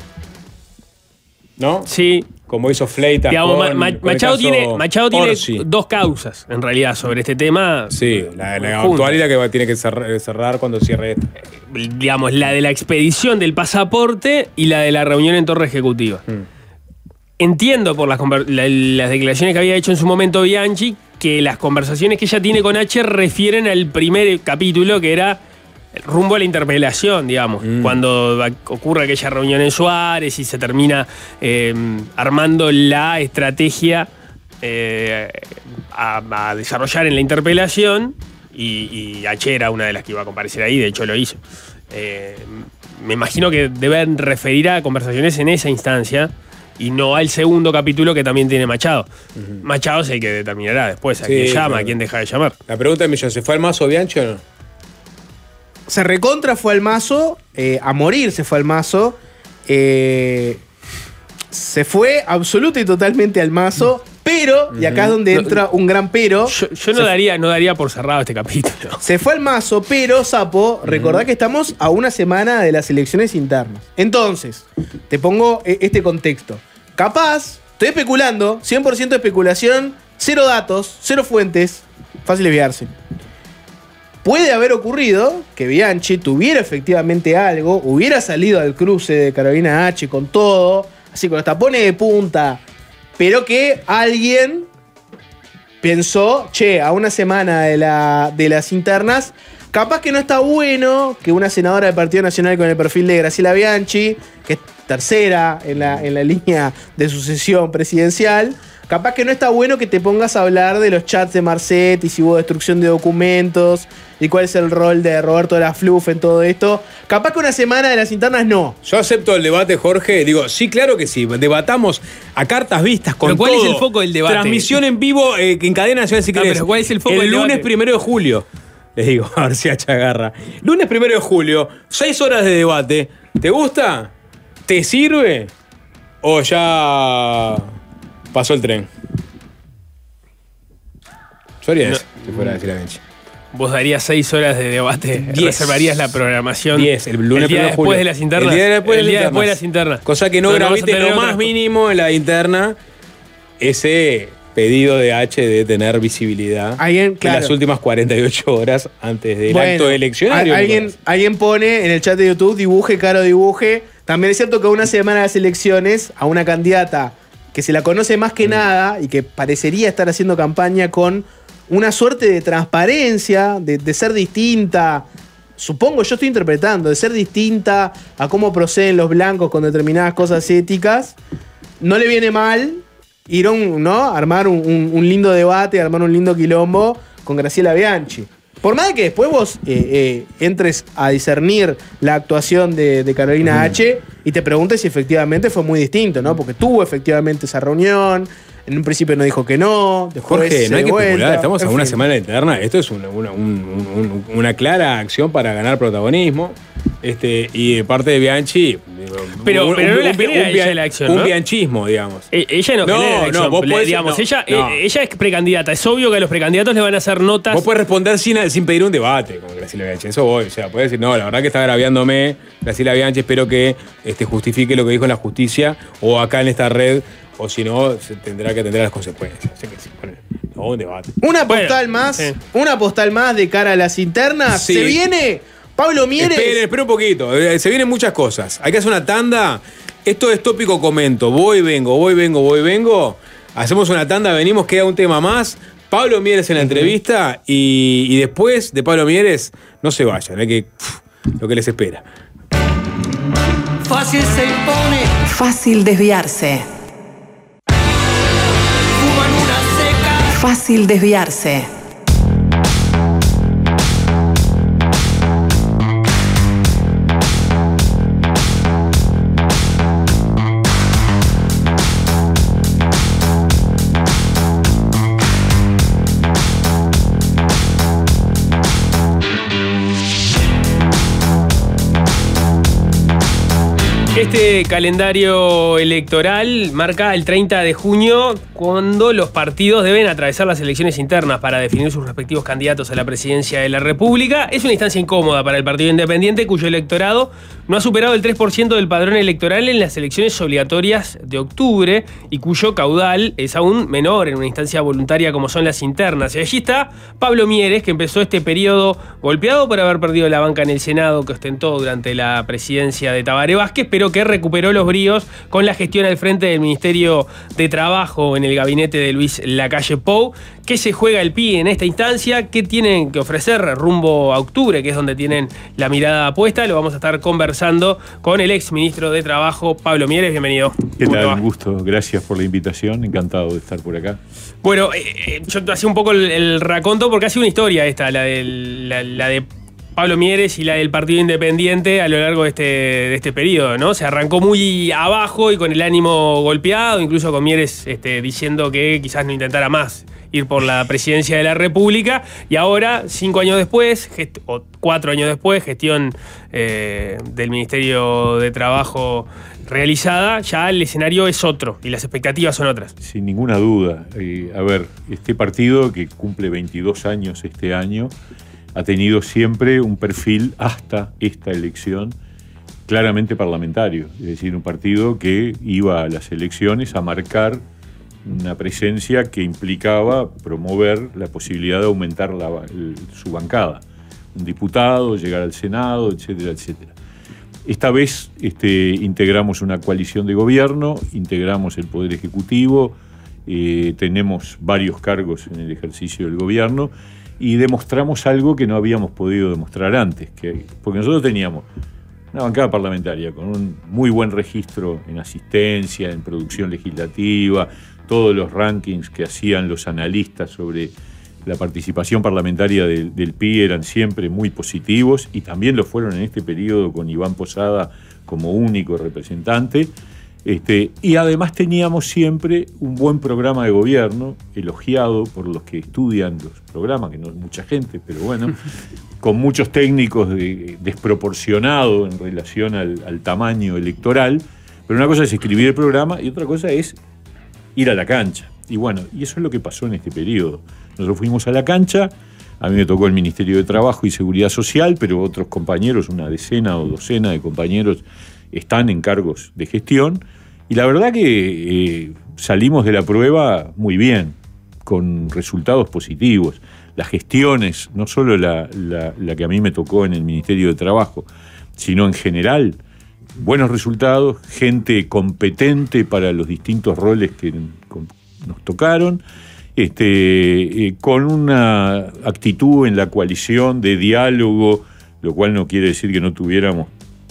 ¿No? Sí. Como hizo Fleitas. Digamos, con, Ma- con Machado tiene, Machado tiene Orsi. dos causas, en realidad, sobre este tema. Sí, la, la actual y la que tiene que cerrar, cerrar cuando cierre esto. Digamos, la de la expedición del pasaporte y la de la reunión en Torre Ejecutiva. Hmm. Entiendo por las, la, las declaraciones que había hecho en su momento Bianchi que las conversaciones que ella tiene con H refieren al primer capítulo, que era rumbo a la interpelación, digamos, mm. cuando ocurre aquella reunión en Suárez y se termina eh, armando la estrategia eh, a, a desarrollar en la interpelación y, y H era una de las que iba a comparecer ahí, de hecho lo hizo. Eh, me imagino que deben referir a conversaciones en esa instancia y no al segundo capítulo que también tiene Machado. Uh-huh. Machado es el que determinará después a sí, quién llama, claro. a quién deja de llamar. La pregunta es millón, ¿se fue al mazo Bianchi o no? Se recontra fue al mazo, eh, a morir se fue al mazo, eh, se fue absoluta y totalmente al mazo, pero, uh-huh. y acá es donde entra un gran pero. Yo, yo no, daría, no daría por cerrado este capítulo. Se fue al mazo, pero, Sapo, uh-huh. recordá que estamos a una semana de las elecciones internas. Entonces, te pongo este contexto. Capaz, estoy especulando, cien por ciento de especulación, cero datos, cero fuentes, fácil desviarse. Puede haber ocurrido que Bianchi tuviera efectivamente algo, hubiera salido al cruce de Carolina H con todo, así con los tapones de punta, pero que alguien pensó, che, a una semana de, la, de las internas, capaz que no está bueno que una senadora del Partido Nacional con el perfil de Graciela Bianchi, que es tercera en la, en la línea de sucesión presidencial, capaz que no está bueno que te pongas a hablar de los chats de Marcet y si hubo destrucción de documentos y cuál es el rol de Roberto de la Fluff en todo esto. Capaz que una semana de las internas no. Yo acepto el debate, Jorge. Digo, sí, claro que sí. Debatamos a cartas vistas con ¿Pero cuál todo. es el foco del debate? Transmisión en vivo eh, en cadena nacional si no, querés. Pero ¿cuál es el foco el del lunes debate? primero de julio. Les digo, a ver si H agarra. Lunes primero de julio, seis horas de debate. ¿Te gusta? ¿Te sirve? ¿O ya pasó el tren? Yo haría no, eso, si fuera a decir la Bianchi. ¿Vos darías seis horas de debate? diez. ¿Reservarías la programación? diez, el lunes el día después julio. de las internas. El día después, el de, día las después de las internas. Cosa que no, no gravite lo más mínimo en la interna ese pedido de H de tener visibilidad ¿Alguien, claro. en las últimas cuarenta y ocho horas antes del bueno, acto eleccionario. Alguien, alguien pone en el chat de YouTube, dibuje, Caro, dibuje. También es cierto que a una semana de las elecciones, a una candidata que se la conoce más que mm. nada y que parecería estar haciendo campaña con una suerte de transparencia, de, de ser distinta, supongo, yo estoy interpretando, de ser distinta a cómo proceden los blancos con determinadas cosas éticas, no le viene mal ir a un, ¿no? armar un, un, un lindo debate, armar un lindo quilombo con Graciela Bianchi. Por más de que después vos eh, eh, entres a discernir la actuación de, de Carolina uh-huh. H y te preguntes si efectivamente fue muy distinto, ¿no? Porque tuvo efectivamente esa reunión. En un principio no dijo que no. Jorge, no hay que especular, estamos en a una fin. semana interna. Esto es una, una, un, un, una clara acción para ganar protagonismo. Este, y de parte de Bianchi, digo, Pero, un, pero no un, la un, genera un, ella la acción, un ¿no? bianchismo, digamos. Eh, ella no, No, genera la acción, no, vos podés- digamos, no, ella, no. eh, ella es precandidata. Es obvio que a los precandidatos le van a hacer notas. Vos podés responder sin, sin pedir un debate, como Graciela Bianchi. Eso voy. O sea, podés decir, no, la verdad que está agraviándome Graciela Bianchi, espero que este, justifique lo que dijo en la justicia o acá en esta red, o si no, se tendrá que atender a las consecuencias. Así que sí, bueno, no, un debate. Una postal Bueno, más, sí. una postal más de cara a las internas. Sí. Se viene Pablo Mieres. Esperen, esperen un poquito. Eh, Se vienen muchas cosas. Hay que hacer una tanda. Esto es tópico comento. Voy, vengo, voy, vengo, voy, vengo. Hacemos una tanda, venimos, queda un tema más. Pablo Mieres en la entrevista y, y después de Pablo Mieres, no se vayan. Hay que. Pff, lo que les espera. Fácil se impone. Fácil desviarse. Fuman una seca. Fácil desviarse. Este calendario electoral marca el treinta de junio, cuando los partidos deben atravesar las elecciones internas para definir sus respectivos candidatos a la presidencia de la República. Es una instancia incómoda para el Partido Independiente, cuyo electorado no ha superado el tres por ciento del padrón electoral en las elecciones obligatorias de octubre y cuyo caudal es aún menor en una instancia voluntaria como son las internas. Y allí está Pablo Mieres, que empezó este periodo golpeado por haber perdido la banca en el Senado que ostentó durante la presidencia de Tabaré Vázquez, pero que recuperó los bríos con la gestión al frente del Ministerio de Trabajo en el gabinete de Luis Lacalle Pou. ¿Qué se juega el P I en esta instancia? ¿Qué tienen que ofrecer rumbo a octubre, que es donde tienen la mirada puesta? Lo vamos a estar conversando con el ex ministro de Trabajo, Pablo Mieres. Bienvenido. ¿Qué ¿Cómo te tal? va? Un gusto. Gracias por la invitación. Encantado de estar por acá. Bueno, eh, yo te hacía un poco el, el raconto porque ha sido una historia esta, la, del, la, la de Pablo Mieres y la del Partido Independiente a lo largo de este, de este periodo, ¿no? Se arrancó muy abajo y con el ánimo golpeado, incluso con Mieres este, diciendo que quizás no intentara más ir por la presidencia de la República, y ahora, cinco años después, gest- o cuatro años después, gestión eh, del Ministerio de Trabajo realizada, ya el escenario es otro y las expectativas son otras. Sin ninguna duda. Eh, a ver, este partido que cumple veintidós años este año ha tenido siempre un perfil hasta esta elección claramente parlamentario. Es decir, un partido que iba a las elecciones a marcar una presencia que implicaba promover la posibilidad de aumentar la, el, su bancada. Un diputado, llegar al Senado, etcétera, etcétera. Esta vez este, integramos una coalición de gobierno, integramos el Poder Ejecutivo, eh, tenemos varios cargos en el ejercicio del gobierno y demostramos algo que no habíamos podido demostrar antes, que, porque nosotros teníamos una bancada parlamentaria con un muy buen registro en asistencia, en producción legislativa, todos los rankings que hacían los analistas sobre la participación parlamentaria del, del P I eran siempre muy positivos y también lo fueron en este periodo con Iván Posada como único representante. Este, y además teníamos siempre un buen programa de gobierno, elogiado por los que estudian los programas, que no es mucha gente, pero bueno, con muchos técnicos de, desproporcionado en relación al, al tamaño electoral. Pero una cosa es escribir el programa y otra cosa es ir a la cancha. Y bueno, y eso es lo que pasó en este periodo. Nosotros fuimos a la cancha, a mí me tocó el Ministerio de Trabajo y Seguridad Social, pero otros compañeros, una decena o docena de compañeros, están en cargos de gestión. Y la verdad que eh, salimos de la prueba muy bien, con resultados positivos. Las gestiones, no solo la, la, la que a mí me tocó en el Ministerio de Trabajo, sino en general, buenos resultados, gente competente para los distintos roles que nos tocaron, este, eh, con una actitud en la coalición de diálogo, lo cual no quiere decir que no tuviéramos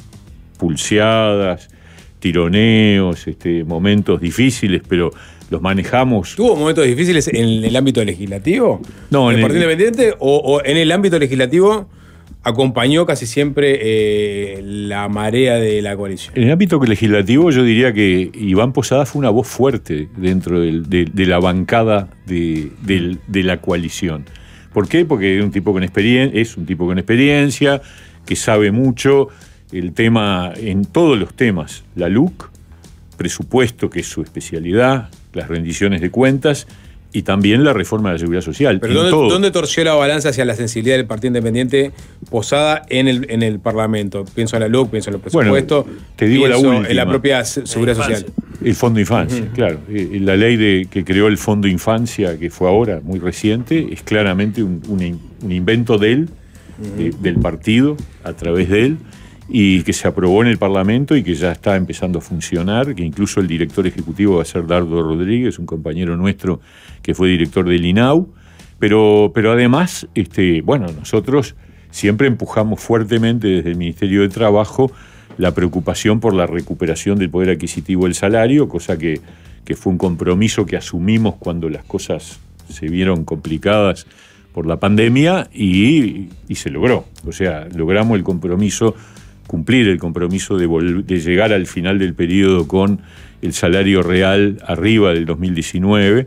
pulseadas, tironeos, este, momentos difíciles, pero los manejamos. ¿Tuvo momentos difíciles en el ámbito legislativo? No, ¿En el en Partido el- Independiente? O, ¿O en el ámbito legislativo acompañó casi siempre eh, la marea de la coalición? En el ámbito legislativo yo diría que Iván Posada fue una voz fuerte dentro del- de, de la bancada de, del- de la coalición. ¿Por qué? Porque es un tipo con experiencia, es un tipo con experiencia, que sabe mucho, el tema, en todos los temas, la L U C, presupuesto, que es su especialidad, las rendiciones de cuentas y también la reforma de la seguridad social. Pero ¿dónde, ¿dónde torció la balanza hacia la sensibilidad del Partido Independiente posada en el, en el Parlamento? Pienso en la L U C, pienso en los presupuestos, bueno, te digo la última, en la propia seguridad social. El Fondo Infancia, uh-huh. claro. La ley de, que creó el Fondo Infancia, que fue ahora muy reciente, es claramente un, un, un invento de él, uh-huh. de, del partido, a través de él, y que se aprobó en el Parlamento y que ya está empezando a funcionar, que incluso el director ejecutivo va a ser Dardo Rodríguez, un compañero nuestro que fue director del I N A U, pero, pero además, este, bueno, nosotros siempre empujamos fuertemente desde el Ministerio de Trabajo la preocupación por la recuperación del poder adquisitivo del salario, cosa que, que fue un compromiso que asumimos cuando las cosas se vieron complicadas por la pandemia y, y se logró. O sea, logramos el compromiso, cumplir el compromiso de, vol- de llegar al final del periodo con el salario real arriba del dos mil diecinueve,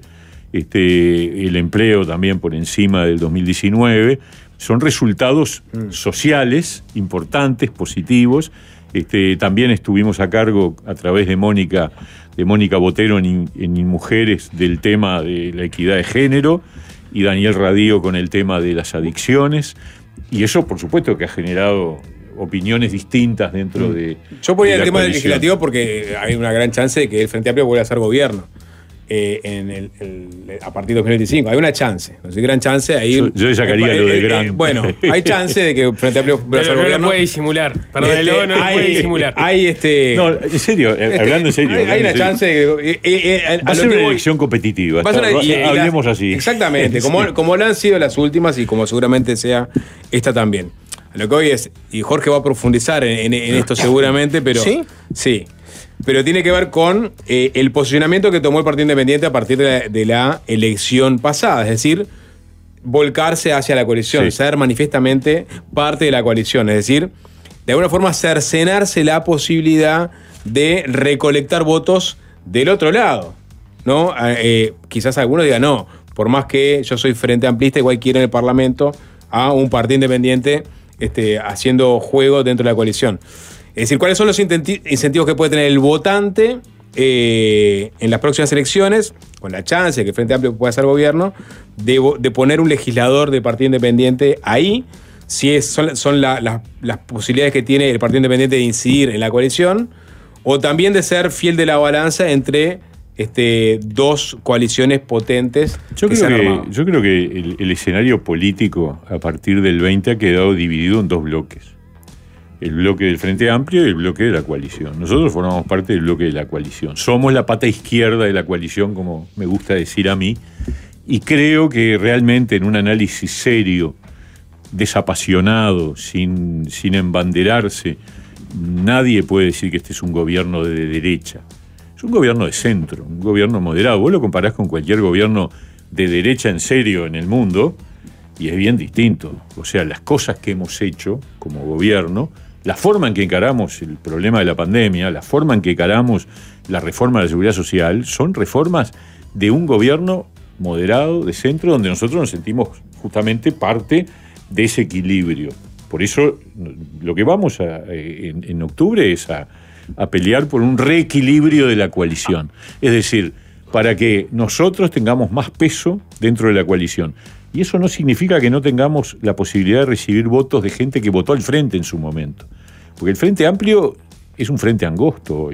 este, el empleo también por encima del dos mil diecinueve. Son resultados mm. sociales importantes, positivos. Este, también estuvimos a cargo a través de Mónica, de Mónica Botero en, en Mujeres del tema de la equidad de género y Daniel Radío con el tema de las adicciones. Y eso, por supuesto, que ha generado opiniones distintas dentro de. Yo ponía de el tema coalición. del legislativo porque hay una gran chance de que el Frente Amplio vuelva a ser gobierno eh, en el, el, a partir de dos mil veinticinco. Hay una chance, no sé, gran chance. Ahí, yo, yo sacaría eh, lo de eh, gran. Eh, bueno, hay chance de que el Frente Amplio vuelva a ser no gobierno. No puede disimular. Perdón, este, no, no hay, puede disimular. Hay este. No, en serio, este, hablando en serio. Hay, hay una serio. chance de que. Eh, eh, eh, va a ser una elección competitiva. Va a ser una, y, y hablemos la, así. Exactamente, como, sí. como lo han sido las últimas y como seguramente sea esta también. Lo que hoy es, y Jorge va a profundizar en, en, en esto seguramente, pero. ¿Sí? Sí. Pero tiene que ver con eh, el posicionamiento que tomó el Partido Independiente a partir de la, de la elección pasada. Es decir, volcarse hacia la coalición, sí. ser manifiestamente parte de la coalición. Es decir, de alguna forma cercenarse la posibilidad de recolectar votos del otro lado, ¿no? Eh, quizás algunos digan, no, por más que yo soy frente amplista, igual quiero en el Parlamento a un partido independiente este, haciendo juego dentro de la coalición. Es decir, ¿cuáles son los incentivos que puede tener el votante eh, en las próximas elecciones, con la chance de que el Frente Amplio pueda ser gobierno, de, de poner un legislador de partido independiente ahí? Si es, son, son la, la, las posibilidades que tiene el Partido Independiente de incidir en la coalición, o también de ser fiel de la balanza entre este, dos coaliciones potentes yo que creo se han que, armado. Yo creo que el, el escenario político a partir del veinte ha quedado dividido en dos bloques. El bloque del Frente Amplio y el bloque de la coalición. Nosotros formamos parte del bloque de la coalición. Somos la pata izquierda de la coalición, como me gusta decir a mí, y creo que realmente en un análisis serio, desapasionado, sin, sin embanderarse, nadie puede decir que este es un gobierno de derecha. Es un gobierno de centro, un gobierno moderado. Vos lo comparás con cualquier gobierno de derecha en serio en el mundo y es bien distinto. O sea, las cosas que hemos hecho como gobierno, la forma en que encaramos el problema de la pandemia, la forma en que encaramos la reforma de la seguridad social, son reformas de un gobierno moderado, de centro, donde nosotros nos sentimos justamente parte de ese equilibrio. Por eso lo que vamos a, en, en octubre es a, a pelear por un reequilibrio de la coalición. Es decir, para que nosotros tengamos más peso dentro de la coalición. Y eso no significa que no tengamos la posibilidad de recibir votos de gente que votó al Frente en su momento. Porque el Frente Amplio es un frente angosto hoy.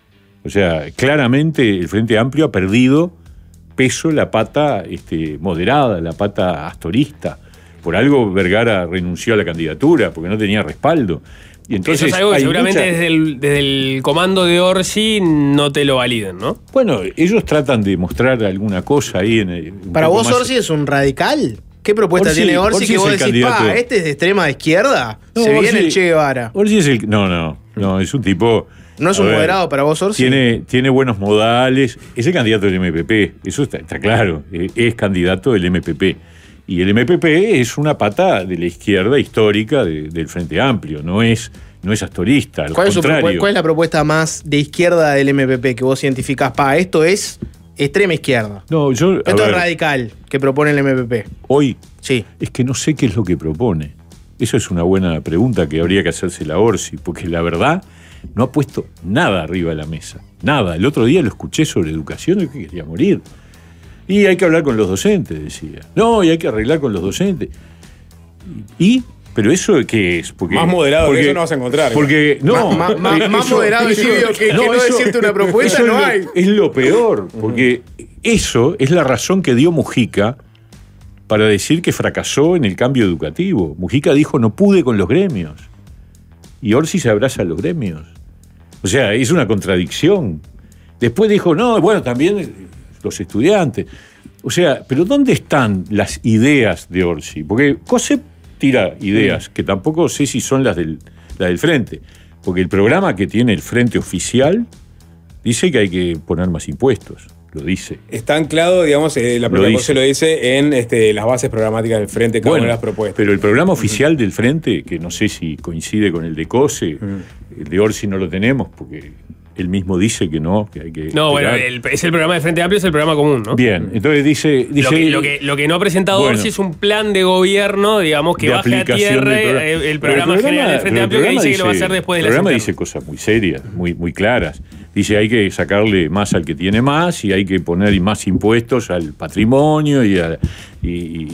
O sea, claramente el Frente Amplio ha perdido peso la pata este, moderada, la pata astorista. Por algo Vergara renunció a la candidatura, porque no tenía respaldo. Y entonces eso es algo que seguramente mucha... desde, el, desde el comando de Orsi no te lo validen, ¿no? Bueno, ellos tratan de mostrar alguna cosa ahí. En el, ¿Para vos más... Orsi es un radical? ¿Qué propuesta Orsi, tiene Orsi, Orsi que vos decís, candidato... pa, este es de extrema izquierda? No, Se Orsi, viene el Che Guevara. Orsi es el... No, no, no, es un tipo... ¿No es un ver, moderado para vos, Orsi? Tiene, tiene buenos modales. Es el candidato del M P P, eso está, está claro. Es candidato del M P P. Y el M P P es una pata de la izquierda histórica de, del Frente Amplio, no es, no es astorista, al ¿Cuál es, contrario. su, ¿Cuál es la propuesta más de izquierda del M P P que vos identificás? Pa, esto es extrema izquierda. No, yo, esto ver, es radical que propone el M P P. Hoy, sí. Es que no sé qué es lo que propone. Eso es una buena pregunta que habría que hacerse a Orsi, porque la verdad no ha puesto nada arriba de la mesa. Nada. El otro día lo escuché sobre educación y que quería morir. Y hay que hablar con los docentes, decía. No, y hay que arreglar con los docentes. ¿Y? ¿Pero eso qué es? Porque, más moderado porque, que eso no vas a encontrar. Porque, no. Más, más, más, más moderado y tibio que, que no, no eso, decirte una propuesta eso no es hay. Lo, es lo peor, porque uh-huh. eso es la razón que dio Mujica para decir que fracasó en el cambio educativo. Mujica dijo, no pude con los gremios. Y Orsi se abraza a los gremios. O sea, es una contradicción. Después dijo, no, bueno, también los estudiantes. O sea, pero ¿dónde están las ideas de Orsi? Porque COSEP tira ideas, que tampoco sé si son las del, las del Frente. Porque el programa que tiene el Frente oficial dice que hay que poner más impuestos. Lo dice. Está anclado, digamos, eh, la propia cosa lo dice en este, las bases programáticas del Frente, cada bueno, una de las propuestas. Pero el programa oficial uh-huh. del Frente, que no sé si coincide con el de COSE, uh-huh. el de Orsi no lo tenemos porque él mismo dice que no, que hay que... No, bueno, el, es el programa de Frente Amplio, es el programa común, ¿no? Bien, entonces dice... dice lo, que, lo, que, lo que no ha presentado bueno, Orsi es un plan de gobierno, digamos, que baje a tierra el, programa, el, el programa general del Frente Amplio que dice, dice que lo va a hacer después de la El programa dice cosas muy serias, muy, muy claras. Dice hay que sacarle más al que tiene más y hay que poner más impuestos al patrimonio y a, y,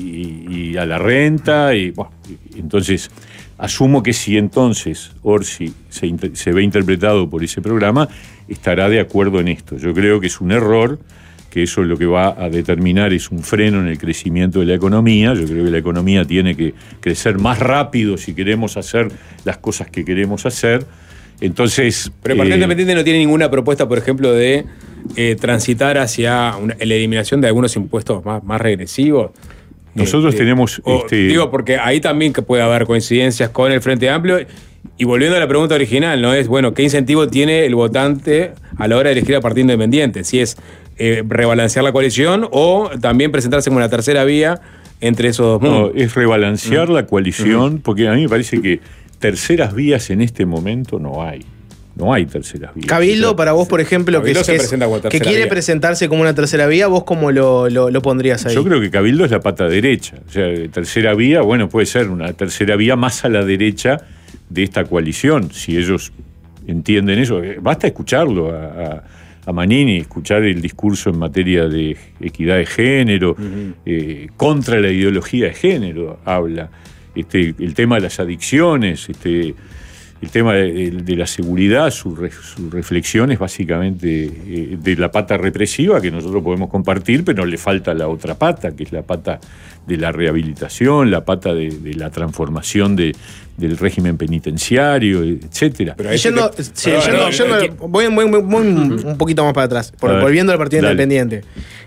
y, y a la renta. Y, bueno, entonces, asumo que si entonces Orsi se, se ve interpretado por ese programa, estará de acuerdo en esto. Yo creo que es un error, que eso lo que va a determinar es un freno en el crecimiento de la economía. Yo creo que la economía tiene que crecer más rápido si queremos hacer las cosas que queremos hacer. Entonces, pero el Partido eh, Independiente no tiene ninguna propuesta, por ejemplo, de eh, transitar hacia una, la eliminación de algunos impuestos más, más regresivos. Nosotros eh, tenemos... O, este... Digo, porque ahí también que puede haber coincidencias con el Frente Amplio. Y volviendo a la pregunta original, ¿no? Es, bueno, ¿qué incentivo tiene el votante a la hora de elegir al Partido Independiente? Si es eh, rebalancear la coalición o también presentarse como una tercera vía entre esos dos mundos. No, es rebalancear uh-huh. la coalición, uh-huh. porque a mí me parece que terceras vías en este momento no hay. No hay terceras vías. Cabildo, para vos, por ejemplo, que, es, que, es, que quiere vía. presentarse como una tercera vía, ¿vos cómo lo, lo, lo pondrías ahí? Yo creo que Cabildo es la pata derecha. O sea, tercera vía, bueno, puede ser una tercera vía más a la derecha de esta coalición, si ellos entienden eso. Basta escucharlo a, a, a Manini, escuchar el discurso en materia de equidad de género, uh-huh. eh, contra la ideología de género, habla. Este, el tema de las adicciones, este, el tema de, de la seguridad, su, re, su reflexión es básicamente eh, de la pata represiva que nosotros podemos compartir, pero le falta la otra pata, que es la pata de la rehabilitación, la pata de, de la transformación de, del régimen penitenciario, etcétera. Pero yendo, te... sí, pero, yendo, yendo, que... voy, voy, voy, voy uh-huh. un poquito más para atrás, por, ver, volviendo al Partido dale. Independiente.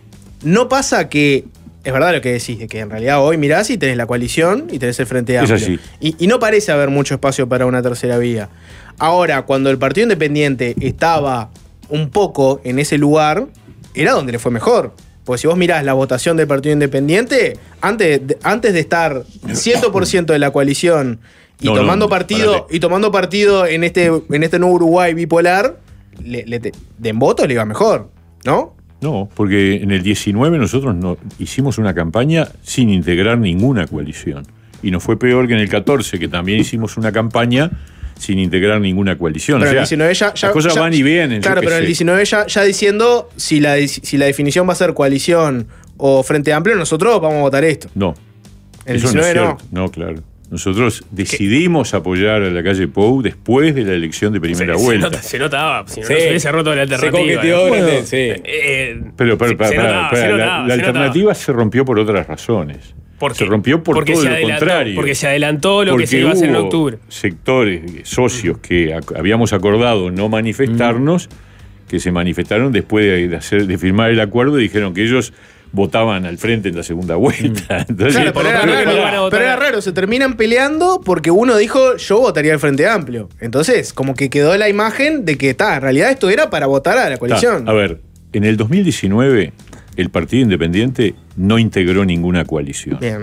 ¿No pasa que es verdad lo que decís, que en realidad hoy mirás y tenés la coalición y tenés el Frente Amplio? Es así. Y, y no parece haber mucho espacio para una tercera vía. Ahora, cuando el Partido Independiente estaba un poco en ese lugar, era donde le fue mejor. Porque si vos mirás la votación del Partido Independiente, antes de, antes de estar cien por ciento de la coalición y, no, tomando, no, partido, y tomando partido en este, en este nuevo Uruguay bipolar, le, le, de en votos le iba mejor, ¿no? No, porque en el diecinueve nosotros no, hicimos una campaña sin integrar ninguna coalición. Y nos fue peor que en el catorce, que también hicimos una campaña sin integrar ninguna coalición. Pero o sea, el diecinueve ya, ya, las cosas ya, van y vienen. Claro, pero en el diecinueve ya, ya diciendo si la, si la definición va a ser coalición o Frente Amplio, nosotros vamos a votar esto. No. En el diecinueve no. No, claro. Nosotros decidimos ¿Qué? apoyar a la calle Pou después de la elección de primera se, vuelta. Se, nota, se notaba, si no, sí. no se hubiese roto la alternativa. Se coqueteó, ¿no? bueno, sí. eh, pero, pero, se, para, se para, notaba, para, se la, notaba, la se alternativa notaba. se rompió por otras razones. ¿Por se rompió por porque todo se lo adelantó, contrario. Porque se adelantó lo porque que se iba a hacer en octubre. Sectores, socios mm. que ac- habíamos acordado no manifestarnos, mm. que se manifestaron después de, de, hacer, de firmar el acuerdo y dijeron que ellos votaban al frente en la segunda vuelta. Entonces, claro, pero, era raro, pero, pero era raro, se terminan peleando porque uno dijo yo votaría al Frente Amplio. Entonces, como que quedó la imagen de que está, en realidad esto era para votar a la coalición. Ta, a ver, en el dos mil diecinueve el Partido Independiente no integró ninguna coalición. Bien.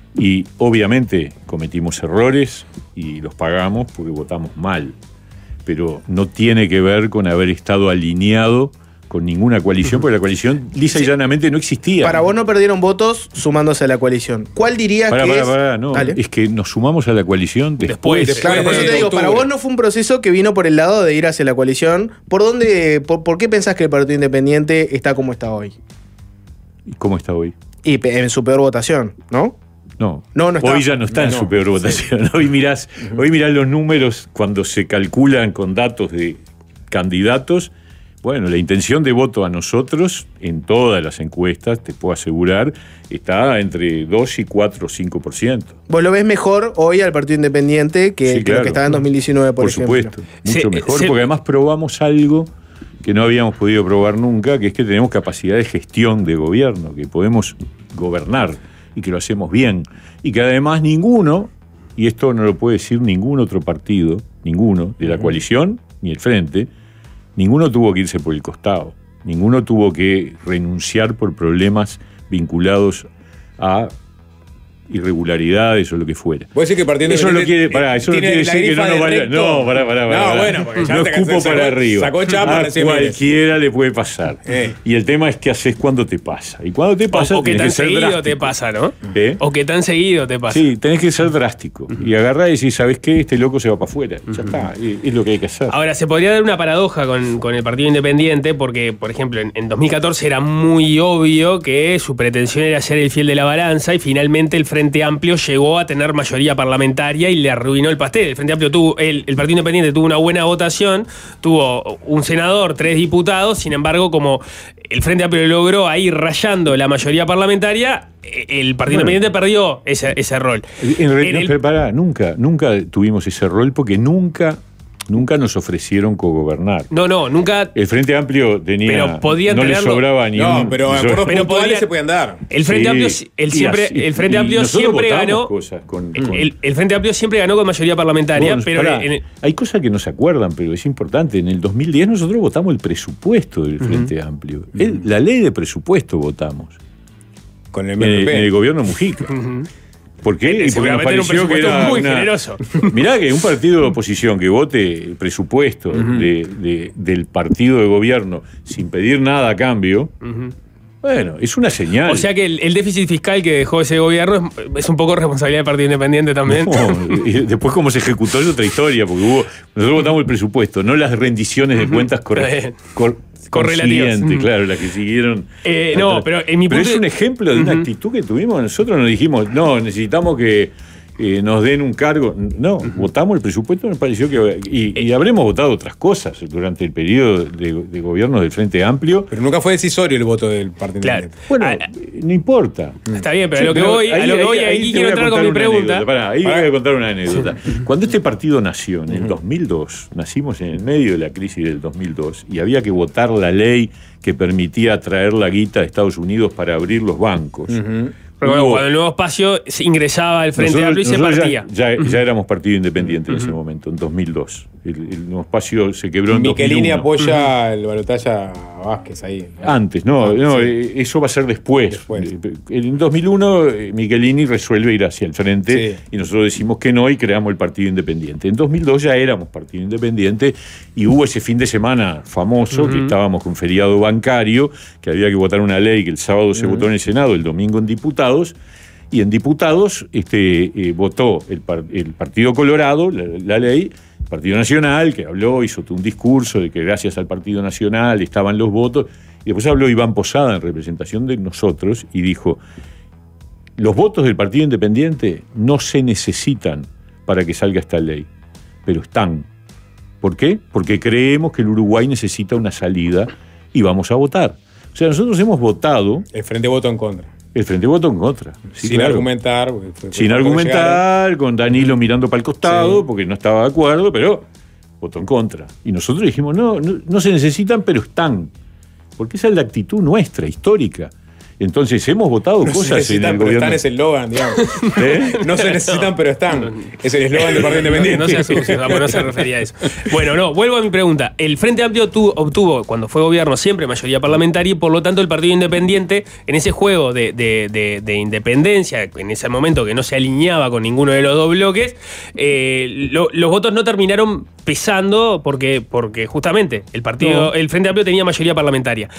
Y obviamente cometimos errores y los pagamos porque votamos mal. Pero no tiene que ver con haber estado alineado con ninguna coalición, porque la coalición lisa y llanamente no existía. Para vos no perdieron votos sumándose a la coalición. ¿Cuál dirías Pará, que pará, es? pará, no, Dale. es que nos sumamos a la coalición después. Después, claro, por eso te digo, para vos no fue un proceso que vino por el lado de ir hacia la coalición. ¿Por dónde, por, por qué pensás que el Partido Independiente está como está hoy? ¿Y cómo está hoy? Y pe- en su peor votación, ¿no? No, No, no está. hoy ya no está No, en no. su peor votación. Hoy mirás, hoy mirás los números cuando se calculan con datos de candidatos. Bueno, la intención de voto a nosotros, en todas las encuestas, te puedo asegurar, está entre dos y cuatro o cinco por ciento. ¿Vos lo ves mejor hoy al Partido Independiente que, Sí, que claro. lo que estaba en dos mil diecinueve, por, Por ejemplo? supuesto, mucho Se- mejor, se- porque además probamos algo que no habíamos podido probar nunca, que es que tenemos capacidad de gestión de gobierno, que podemos gobernar y que lo hacemos bien. Y que además ninguno, y esto no lo puede decir ningún otro partido, ninguno, de la coalición ni el Frente, ninguno tuvo que irse por el costado, ninguno tuvo que renunciar por problemas vinculados a irregularidades o lo que fuera. Puede decir que el Partido Eso no Independiente quiere, pará, eso no tiene quiere la decir que grifa no nos de vaya. recto. No, pará, pará, pará. No, pará. bueno, porque ya no te escupo sacó- para arriba. sacó chapa A recién vienes. cualquiera le puede pasar. Eh. Y el tema es qué haces cuando te pasa. Y cuando te pasa, O, o que tenés tan que ser seguido drástico. te pasa, ¿no? ¿Eh? O que tan seguido te pasa. Sí, tenés que ser drástico. Y agarrar y decir, ¿sabes qué? Este loco se va para afuera. Ya está. Es, es lo que hay que hacer. Ahora, se podría dar una paradoja con, con el Partido Independiente, porque, por ejemplo, en, en dos mil catorce era muy obvio que su pretensión era ser el fiel de la balanza y finalmente el Frente Amplio llegó a tener mayoría parlamentaria y le arruinó el pastel. El Frente Amplio tuvo, el, el Partido Independiente tuvo una buena votación, tuvo un senador, tres diputados, sin embargo, como el Frente Amplio logró ahí rayando la mayoría parlamentaria, el Partido Bueno. Independiente perdió ese, ese rol. En realidad, En el- pero pará, nunca, nunca tuvimos ese rol porque nunca, nunca nos ofrecieron cogobernar. No, no, nunca. El Frente Amplio tenía. Pero podían no le tenerlo- sobraba ni No, un. pero ni acuerdos Pero puntuales podría- se pueden dar. El Frente Sí, Amplio, él y siempre, así- el Frente y Amplio nosotros siempre votamos ganó. cosas con- con- el, el Frente Amplio siempre ganó con mayoría parlamentaria, Bueno, pero pará, en- hay cosas que no se acuerdan, pero es importante. En el dos mil diez nosotros votamos el presupuesto del Frente Amplio. El- la ley de presupuesto votamos. Con el En el, M P P. en el gobierno Mujica. ¿Por qué? Eh, Y porque nos seguramente era un pareció que presupuesto era muy una- generoso. Mirá que un partido de oposición que vote el presupuesto de- de- del partido de gobierno sin pedir nada a cambio, bueno, es una señal. O sea que el, el déficit fiscal que dejó ese gobierno es, es un poco responsabilidad del Partido Independiente también. No, y después cómo se ejecutó es otra historia, porque hubo, nosotros votamos el presupuesto, no las rendiciones de cuentas corre- Está bien. cor- Correlativas. consiguientes, Mm. claro, las que siguieron. Eh, no, pero en mi punto es de- un ejemplo de una Ujú. actitud que tuvimos. Nosotros nos dijimos, no, necesitamos que eh, nos den un cargo. No, votamos el presupuesto, nos pareció que. Y, y habremos votado otras cosas durante el periodo de, de gobierno del Frente Amplio. Pero nunca fue decisorio el voto del Partido Claro. Independiente. Bueno, Ah, no importa. Está bien, pero Sí, a lo que pero voy, a ahí- lo que ahí- voy, ahí aquí te quiero voy a entrar con contar mi una pregunta. anécdota. Pará, ahí voy a contar una anécdota. Cuando este partido nació en el dos mil dos, nacimos en el medio de la crisis del dos mil dos y había que votar la ley que permitía traer la guita de Estados Unidos para abrir los bancos. Pero bueno, Hubo- cuando el nuevo espacio se ingresaba al Frente nosotros- Amplio y se nosotros partía. Ya, ya, ya éramos partido independiente en ese momento, en dos mil dos. El, el nuevo espacio se quebró en Michelini dos mil uno. apoya el balotaje a Vázquez ahí. Antes, no, Ah, no sí. eh, eso va a ser después. Después. Eh, En dos mil uno, eh, Michelini resuelve ir hacia el frente Sí. y nosotros decimos que no y creamos el Partido Independiente. En dos mil dos ya éramos Partido Independiente y hubo ese fin de semana famoso que estábamos con feriado bancario, que había que votar una ley que el sábado se votó en el Senado, el domingo en diputados. Y en diputados este, eh, votó el, par- el Partido Colorado, la, la ley, el Partido Nacional, que habló, hizo todo un discurso de que gracias al Partido Nacional estaban los votos. Y después habló Iván Posada en representación de nosotros y dijo, los votos del Partido Independiente no se necesitan para que salga esta ley, pero están. ¿Por qué? Porque creemos que el Uruguay necesita una salida y vamos a votar. O sea, nosotros hemos votado... El Frente votó en contra. El Frente votó en contra. Sí, Sin claro. argumentar. porque fue- Sin fue argumentar, con Danilo mirando para el costado, Sí. porque no estaba de acuerdo, pero votó en contra. Y nosotros dijimos, no, no, no se necesitan, pero están. Porque esa es la actitud nuestra, histórica. Entonces, hemos votado No cosas se en el necesitan, pero gobierno. están, es el eslogan, digamos. ¿Eh? No se necesitan, pero están. Es el eslogan del Partido Independiente. No se asuste, vamos, no se refería a eso. Bueno, no, vuelvo a mi pregunta. El Frente Amplio tuvo, obtuvo, cuando fue gobierno, siempre mayoría parlamentaria y por lo tanto el Partido Independiente, en ese juego de, de, de, de independencia, en ese momento que no se alineaba con ninguno de los dos bloques, eh, lo, los votos no terminaron pesando porque, porque justamente el partido, no. el Frente Amplio tenía mayoría parlamentaria.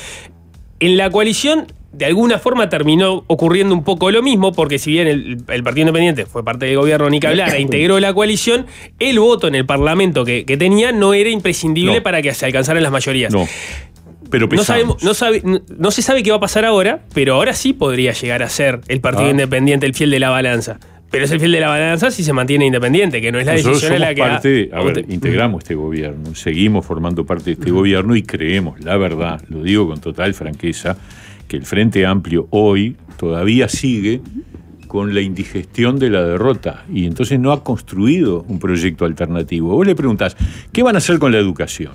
En la coalición, de alguna forma terminó ocurriendo un poco lo mismo, porque si bien el, el Partido Independiente fue parte del gobierno, ni que hablar, e integró la coalición, el voto en el Parlamento que, que tenía no era imprescindible no. para que se alcanzaran las mayorías. No, pero no, sabemos, no, sabe, no, no se sabe qué va a pasar ahora, pero ahora sí podría llegar a ser el Partido ah. Independiente el fiel de la balanza. Pero es el fiel de la balanza si se mantiene independiente, que no es la Nosotros decisión en la que... Parte, ha... a ver, integramos este gobierno, seguimos formando parte de este uh-huh. gobierno y creemos, la verdad, lo digo con total franqueza, que el Frente Amplio hoy todavía sigue con la indigestión de la derrota y entonces no ha construido un proyecto alternativo. Vos le preguntás, ¿qué van a hacer con la educación?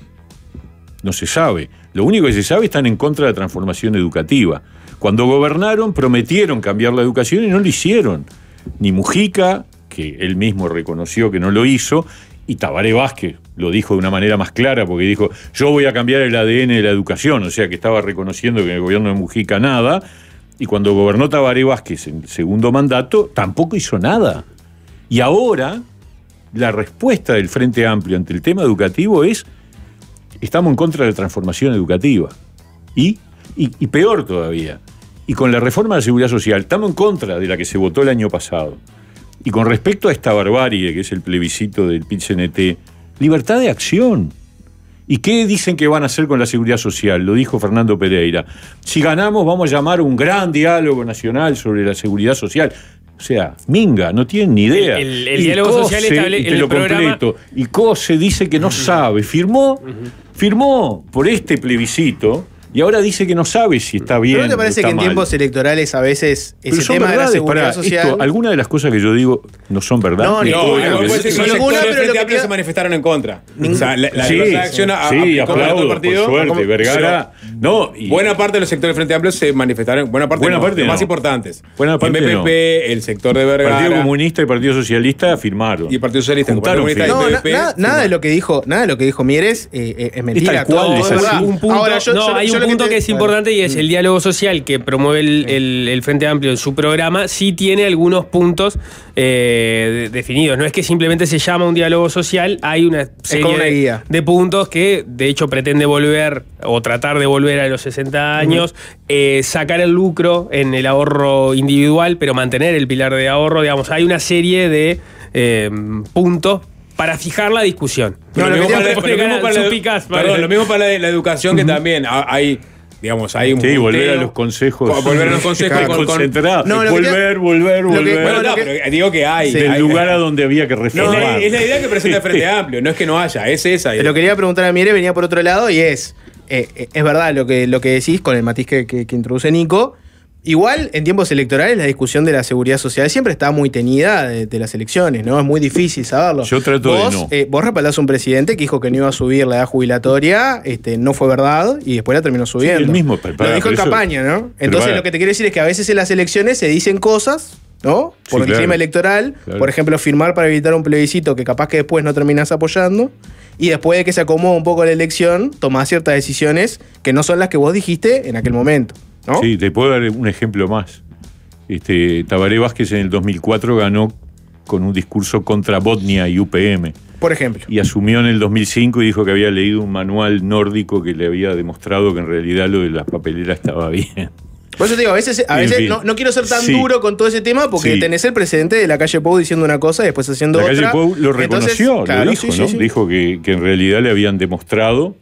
No se sabe. Lo único que se sabe es que están en contra de la transformación educativa. Cuando gobernaron prometieron cambiar la educación y no lo hicieron. Ni Mujica, que él mismo reconoció que no lo hizo, y Tabaré Vázquez lo dijo de una manera más clara, porque dijo, yo voy a cambiar el A D N de la educación, o sea que estaba reconociendo que en el gobierno de Mujica nada, y cuando gobernó Tabaré Vázquez en el segundo mandato, tampoco hizo nada. Y ahora, la respuesta del Frente Amplio ante el tema educativo es, estamos en contra de la transformación educativa. Y, y, y peor todavía, y con la reforma de la Seguridad Social, estamos en contra de la que se votó el año pasado. Y con respecto a esta barbarie, que es el plebiscito del P I T C N T, libertad de acción. ¿Y qué dicen que van a hacer con la Seguridad Social? Lo dijo Fernando Pereira. Si ganamos, vamos a llamar un gran diálogo nacional sobre la Seguridad Social. O sea, minga, no tienen ni idea. El, el, el diálogo Cose, social estable y te en lo el programa... completo. Y Cose dice que no sabe. Firmó, uh-huh. firmó por este plebiscito. Y ahora dice que no sabe si está bien. ¿Pero no te parece que en mal? tiempos electorales a veces ese pero tema de la seguridad para, social... Esto, algunas de las cosas que yo digo no son verdad. No, ni no, no, no puede ser que los sectores del Frente Amplio queda... se manifestaron en contra. Mm. O sea, la, la sí, libertad de acción a, sí, a, aplaudo, el partido, por suerte, como, Vergara. No, y, buena parte de los sectores del Frente Amplio se manifestaron, buena parte, buena no, parte los no. más importantes. Buena parte el M P P, no. el sector de Vergara. El Partido Comunista y el Partido Socialista firmaron. Y el Partido Socialista, el Juntaron Partido Comunista no, y el M P P. Na, nada, nada de lo que dijo, nada de lo que dijo Mieres eh, eh, es mentira. Es tal cual, todo, es es así. verdad. Un punto, Ahora, yo, no, yo, hay yo un lo punto que, que, te... que es importante y es el diálogo social que promueve el, el, el Frente Amplio en su programa, sí tiene algunos puntos eh, de, definidos. No es que simplemente se llama un diálogo social, hay una serie una de, de puntos que de hecho pretende volver o tratar de volver a los sesenta años, uh-huh. eh, sacar el lucro en el ahorro individual, pero mantener el pilar de ahorro. Digamos, hay una serie de eh, puntos para fijar la discusión. No, lo, lo, mismo para, lo, mismo para la, picas, perdón, lo mismo para la, la educación, uh-huh. que también hay... Digamos, hay un sí, volver a los consejos. Volver a los consejos con, con, no, volver, volver, volver. Que, bueno, no, pero digo que hay. Del hay, lugar hay, a donde había que reformar. Es la, es la idea que presenta el Frente Amplio, no es que no haya, es esa. Te lo quería preguntar a Mire, venía por otro lado y es, eh, es verdad lo que, lo que decís con el matiz que, que, que introduce Nico. Igual, en tiempos electorales, la discusión de la seguridad social siempre está muy teñida de, de las elecciones, ¿no? Es muy difícil saberlo. Yo trato vos, de no. Eh, vos respaldás a un presidente que dijo que no iba a subir la edad jubilatoria, este, no fue verdad, y después la terminó subiendo. Sí, el mismo. Para, lo dijo en eso, campaña, ¿no? Entonces, para. Lo que te quiero decir es que a veces en las elecciones se dicen cosas, ¿no? Por sí, el claro. clima electoral. Claro. Por ejemplo, firmar para evitar un plebiscito que capaz que después no terminás apoyando. Y después de que se acomoda un poco la elección, tomás ciertas decisiones que no son las que vos dijiste en aquel momento, ¿no? Sí, te puedo dar un ejemplo más. Este, Tabaré Vázquez en el dos mil cuatro ganó con un discurso contra Botnia y U P M. Por ejemplo. Y asumió en el dos mil cinco y dijo que había leído un manual nórdico que le había demostrado que en realidad lo de las papeleras estaba bien. Por eso te digo, a veces, a veces no, no quiero ser tan sí. duro con todo ese tema porque sí. tenés el precedente de la calle Pou diciendo una cosa y después haciendo la otra. La calle Pou lo reconoció, Entonces, claro, lo dijo, sí, ¿no? Sí, sí. Dijo que, que en realidad le habían demostrado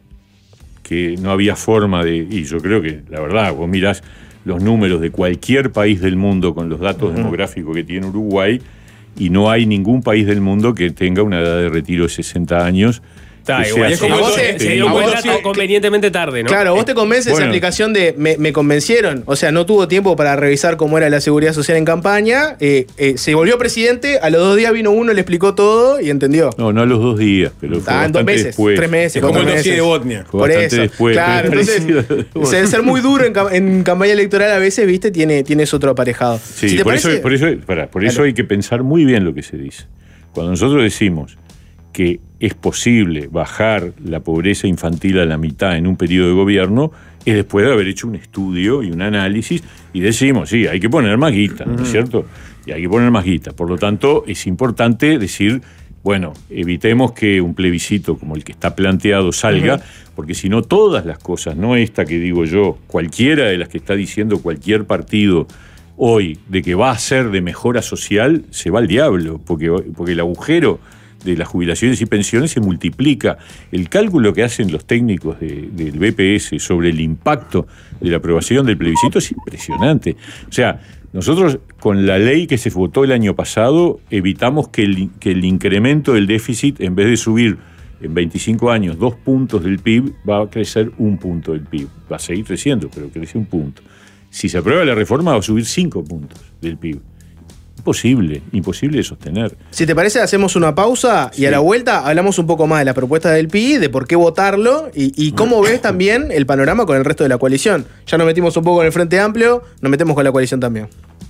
que no había forma de... Y yo creo que, la verdad, vos mirás los números de cualquier país del mundo con los datos uh-huh. demográficos que tiene Uruguay y no hay ningún país del mundo que tenga una edad de retiro de sesenta años Está, que igual sea es como vos sostenible. se, se dio cuenta sí. convenientemente tarde, ¿no? Claro, vos te convences Bueno. esa aplicación de me, me convencieron. O sea, no tuvo tiempo para revisar cómo era la seguridad social en campaña. Eh, eh, se volvió presidente, a los dos días vino uno, le explicó todo y entendió. No, no a los dos días, pero fue Ah, en dos bastante meses, después. tres meses, Es como cuatro el dossier meses. de Botnia. Fue Por bastante eso. después. Claro, pero entonces parecido. se debe ser muy duro en, cam- en campaña electoral a veces, viste, tiene, tienes otro aparejado. Sí, Si te por, parece- eso, por, eso, pará, por eso Dale. hay que pensar muy bien lo que se dice. Cuando nosotros decimos que es posible bajar la pobreza infantil a la mitad en un periodo de gobierno, es después de haber hecho un estudio y un análisis y decimos, sí, hay que poner más guita, ¿no es cierto? Y hay que poner más guita. Por lo tanto, es importante decir, bueno, evitemos que un plebiscito como el que está planteado salga, porque si no todas las cosas, no esta que digo yo, cualquiera de las que está diciendo cualquier partido hoy de que va a ser de mejora social, se va al diablo, porque, porque el agujero de las jubilaciones y pensiones se multiplica. El cálculo que hacen los técnicos de- del B P S sobre el impacto de la aprobación del plebiscito es impresionante. O sea, nosotros con la ley que se votó el año pasado evitamos que el, que el incremento del déficit, en vez de subir en veinticinco años dos puntos del P I B, va a crecer un punto del P I B. Va a seguir creciendo, pero crece un punto. Si se aprueba la reforma, va a subir cinco puntos del P I B. Imposible, imposible de sostener. Si te parece, hacemos una pausa y a la vuelta hablamos un poco más de la propuesta del P I, de por qué votarlo y, y cómo ves también el panorama con el resto de la coalición. Ya nos metimos un poco en el Frente Amplio, nos metemos con la coalición también.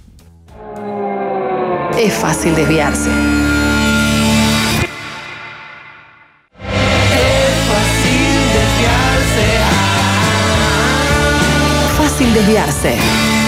Es fácil desviarse. Fácil desviarse.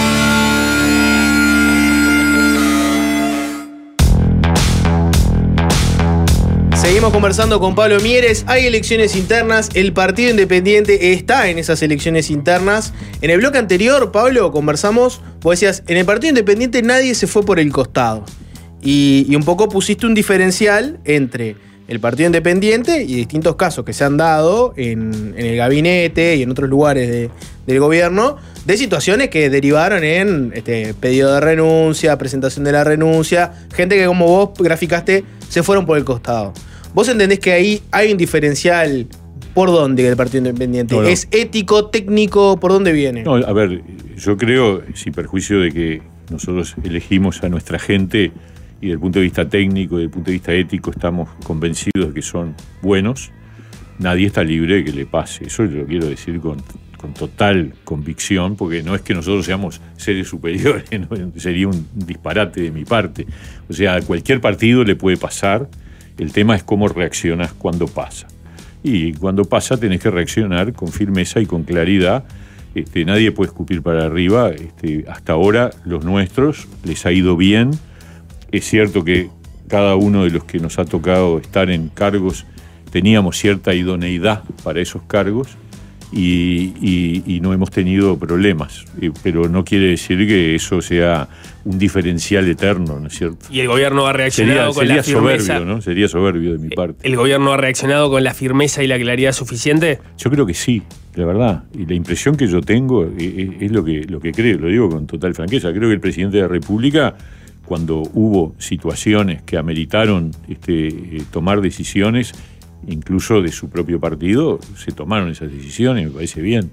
Seguimos conversando con Pablo Mieres. Hay elecciones internas. El Partido Independiente está en esas elecciones internas. En el bloque anterior, Pablo, conversamos. Vos decías, en el Partido Independiente nadie se fue por el costado. Y, y un poco pusiste un diferencial entre el Partido Independiente y distintos casos que se han dado en, en el gabinete y en otros lugares de- del gobierno, de situaciones que derivaron en este, pedido de renuncia, presentación de la renuncia, gente que como vos graficaste se fueron por el costado. ¿Vos entendés que ahí hay un diferencial por dónde del Partido Independiente? No, no. ¿Es ético, técnico? ¿Por dónde viene? No, a ver, yo creo, sin perjuicio de que nosotros elegimos a nuestra gente y desde el punto de vista técnico y desde el punto de vista ético estamos convencidos de que son buenos, nadie está libre de que le pase. Eso yo lo quiero decir con, con total convicción, porque no es que nosotros seamos seres superiores, ¿no? Sería un disparate de mi parte. O sea, a cualquier partido le puede pasar, el tema es cómo reaccionas cuando pasa. Y cuando pasa tenés que reaccionar con firmeza y con claridad. Este, nadie puede escupir para arriba. Este, hasta ahora los nuestros les ha ido bien. Es cierto que cada uno de los que nos ha tocado estar en cargos teníamos cierta idoneidad para esos cargos y, y- y no hemos tenido problemas. Eh, Pero no quiere decir que eso sea un diferencial eterno, ¿no es cierto? Y el gobierno ha reaccionado Sería, con sería la firmeza. soberbio, ¿no? Sería soberbio de mi parte. ¿El gobierno ha reaccionado con la firmeza y la claridad suficiente? Yo creo que sí, la verdad. Y la impresión que yo tengo es, es- es lo que, lo que creo, lo digo con total franqueza. Creo que el presidente de la República, cuando hubo situaciones que ameritaron este, eh, tomar decisiones, incluso de su propio partido, se tomaron esas decisiones, me parece bien.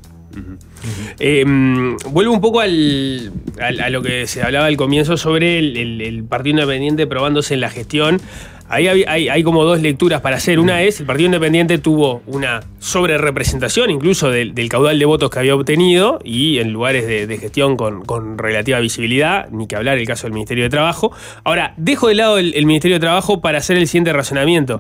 Eh, vuelvo un poco al, al- a lo que se hablaba al comienzo sobre el, el- el Partido Independiente probándose en la gestión. Ahí hay, hay- hay como dos lecturas para hacer. Una es, el Partido Independiente tuvo una sobrerepresentación incluso del, del caudal de votos que había obtenido y en lugares de, de gestión con, con relativa visibilidad, ni que hablar el caso del Ministerio de Trabajo. Ahora, dejo de lado el, el Ministerio de Trabajo para hacer el siguiente razonamiento.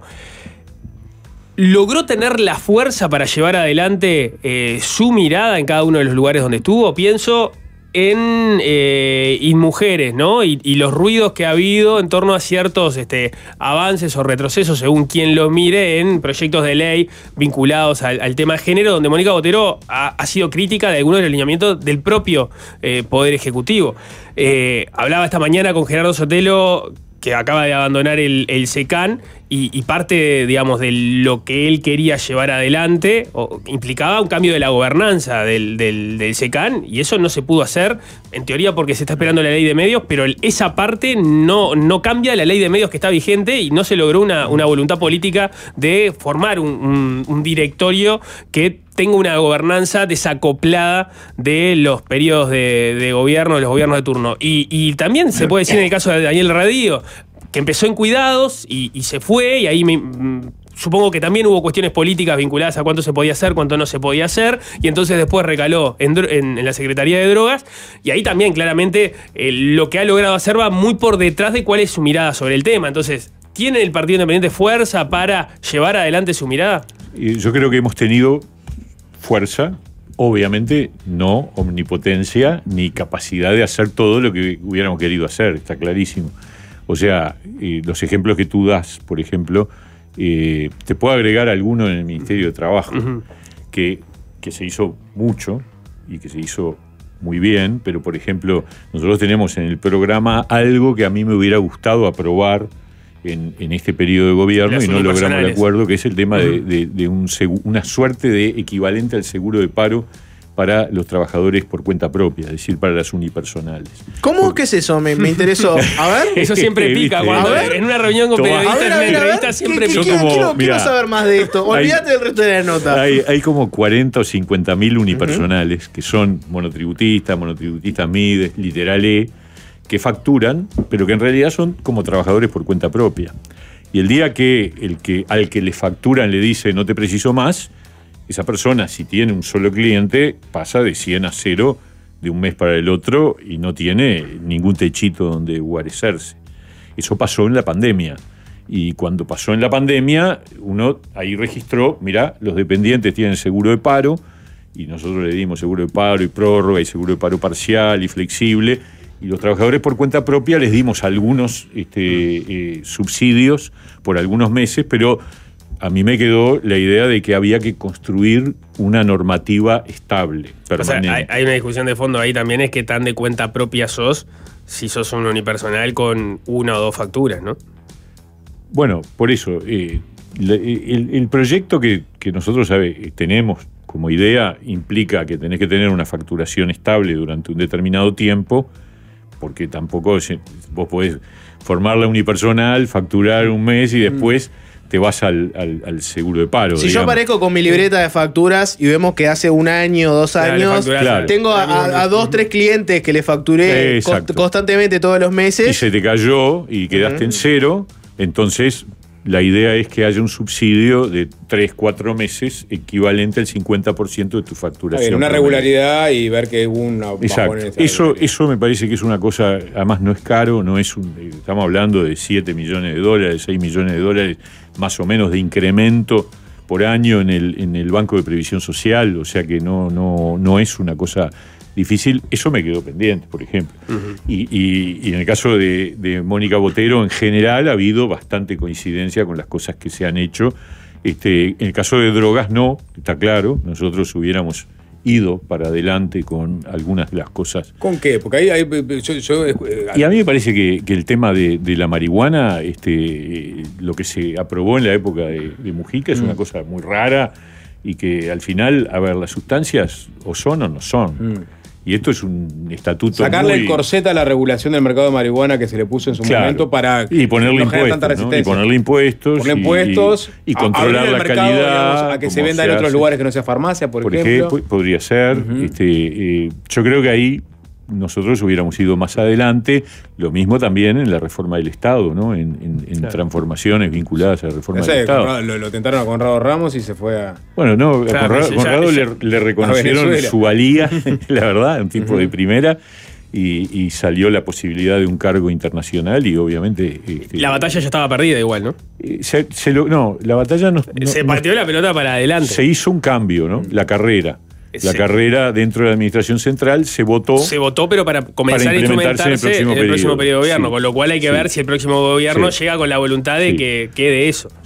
¿Logró tener la fuerza para llevar adelante eh, su mirada en cada uno de los lugares donde estuvo? Pienso en eh, InMujeres, ¿no? Y, y los ruidos que ha habido en torno a ciertos este, avances o retrocesos, según quien lo mire, en proyectos de ley vinculados al, al tema de género, donde Mónica Botero ha, ha sido crítica de algunos de los lineamientos del propio eh, Poder Ejecutivo. Eh, hablaba esta mañana con Gerardo Sotelo que acaba de abandonar el, el SECAN y, y parte, digamos, de lo que él quería llevar adelante o, implicaba un cambio de la gobernanza del, del, del SECAN y eso no se pudo hacer, en teoría porque se está esperando la ley de medios, pero esa parte no, no cambia la ley de medios que está vigente y no se logró una, una voluntad política de formar un, un, un directorio que tenga una gobernanza desacoplada de los periodos de, de gobierno, de los gobiernos de turno. Y, y también se puede decir en el caso de Daniel Radío, que empezó en cuidados y, y se fue, y ahí me, mm, supongo que también hubo cuestiones políticas vinculadas a cuánto se podía hacer, cuánto no se podía hacer, y entonces después recaló en, en, en la Secretaría de Drogas, y ahí también claramente eh, lo que ha logrado hacer va muy por detrás de cuál es su mirada sobre el tema. Entonces, ¿tiene el Partido Independiente fuerza para llevar adelante su mirada? Yo creo que hemos tenido fuerza, obviamente no omnipotencia ni capacidad de hacer todo lo que hubiéramos querido hacer, está clarísimo. O sea, eh, los ejemplos que tú das, por ejemplo, eh, te puedo agregar alguno en el Ministerio de Trabajo, uh-huh. que, que se hizo mucho y que se hizo muy bien, pero por ejemplo, nosotros tenemos en el programa algo que a mí me hubiera gustado aprobar En, en este periodo de gobierno Las y no logramos el acuerdo, que es el tema uh-huh. de, de, de un segu- una suerte de equivalente al seguro de paro para los trabajadores por cuenta propia, es decir, para las unipersonales. ¿Cómo Porque... que es eso? Me, me interesó. A ver. Eso siempre pica. Cuando a ver, en una reunión con periodistas, en una entrevista siempre pica. Quiero, quiero, quiero saber más de esto. Olvídate hay, del resto de la nota. Hay, hay como cuarenta o cincuenta mil unipersonales uh-huh. que son monotributistas, monotributistas M I D E, literal E, que facturan, pero que en realidad son como trabajadores por cuenta propia. Y el día que el que al que le facturan le dice no te preciso más, esa persona, si tiene un solo cliente, pasa de cien a cero de un mes para el otro y no tiene ningún techito donde guarecerse. Eso pasó en la pandemia. Y cuando pasó en la pandemia, uno ahí registró, mirá, los dependientes tienen seguro de paro, y nosotros le dimos seguro de paro y prórroga y seguro de paro parcial y flexible, y los trabajadores por cuenta propia les dimos algunos este, eh, subsidios por algunos meses, pero a mí me quedó la idea de que había que construir una normativa estable, permanente. O sea, hay, hay una discusión de fondo ahí también, es que tan de cuenta propia sos si sos un unipersonal con una o dos facturas, ¿no? Bueno, por eso, eh, el, el proyecto que, que nosotros sabe, tenemos como idea implica que tenés que tener una facturación estable durante un determinado tiempo, porque tampoco vos podés formarla unipersonal, facturar un mes y después te vas al, al, al seguro de paro. Si digamos. yo aparezco con mi libreta de facturas y vemos que hace un año, dos años, claro, tengo a, a, a dos, tres clientes que le facturé Exacto. constantemente todos los meses. Y se te cayó y quedaste uh-huh. en cero, entonces la idea es que haya un subsidio de tres, cuatro meses equivalente al cincuenta por ciento de tu facturación. Ver, una regularidad y ver que hubo una... Exacto. Eso, eso me parece que es una cosa, además no es caro, no es un, estamos hablando de siete millones de dólares, seis millones de dólares más o menos de incremento por año en el, en el Banco de Previsión Social, o sea que no, no, no es una cosa difícil. Eso me quedó pendiente, por ejemplo. Uh-huh. Y, y, y en el caso de, de Mónica Botero, en general ha habido bastante coincidencia con las cosas que se han hecho. Este, en el caso de drogas no, está claro, nosotros hubiéramos ido para adelante con algunas de las cosas. ¿Con qué? Porque ahí, ahí yo, yo, eh, y a mí me parece que, que el tema de, de la marihuana, este, eh, lo que se aprobó en la época de, de Mujica, es mm. una cosa muy rara y que al final, a ver, las sustancias o son o no son. Mm. Y esto es un estatuto Sacarle muy... el corset a la regulación del mercado de marihuana que se le puso en su claro. momento para y ponerle no impuestos, ¿no? Y ponerle impuestos. Ponerle impuestos. Y, y controlar la mercado, calidad. Digamos, a que se venda se en otros hace. lugares que no sea farmacia, por, por ejemplo. ejemplo. Podría ser. Uh-huh. este, eh, yo creo que ahí nosotros hubiéramos ido más adelante. Lo mismo también en la reforma del Estado, ¿no? En, en, en claro. transformaciones vinculadas a la reforma no sé, del Estado. Conrado, lo, lo tentaron a Conrado Ramos y se fue a... Bueno, no, claro, a Conrado, ya, Conrado ya, le, le reconocieron su valía, la verdad, un tipo uh-huh. de primera, y, y salió la posibilidad de un cargo internacional y obviamente... Este, la batalla ya estaba perdida igual, ¿no? Se, se lo, no, la batalla no... Se no, partió no, la pelota para adelante. Se hizo un cambio, ¿no? La carrera. La sí. carrera dentro de la administración central se votó. Se votó, pero para comenzar para a instrumentarse en el próximo, en el próximo periodo de gobierno. Sí. Con lo cual hay que sí. ver si el próximo gobierno sí. llega con la voluntad de sí. que quede eso. Sí,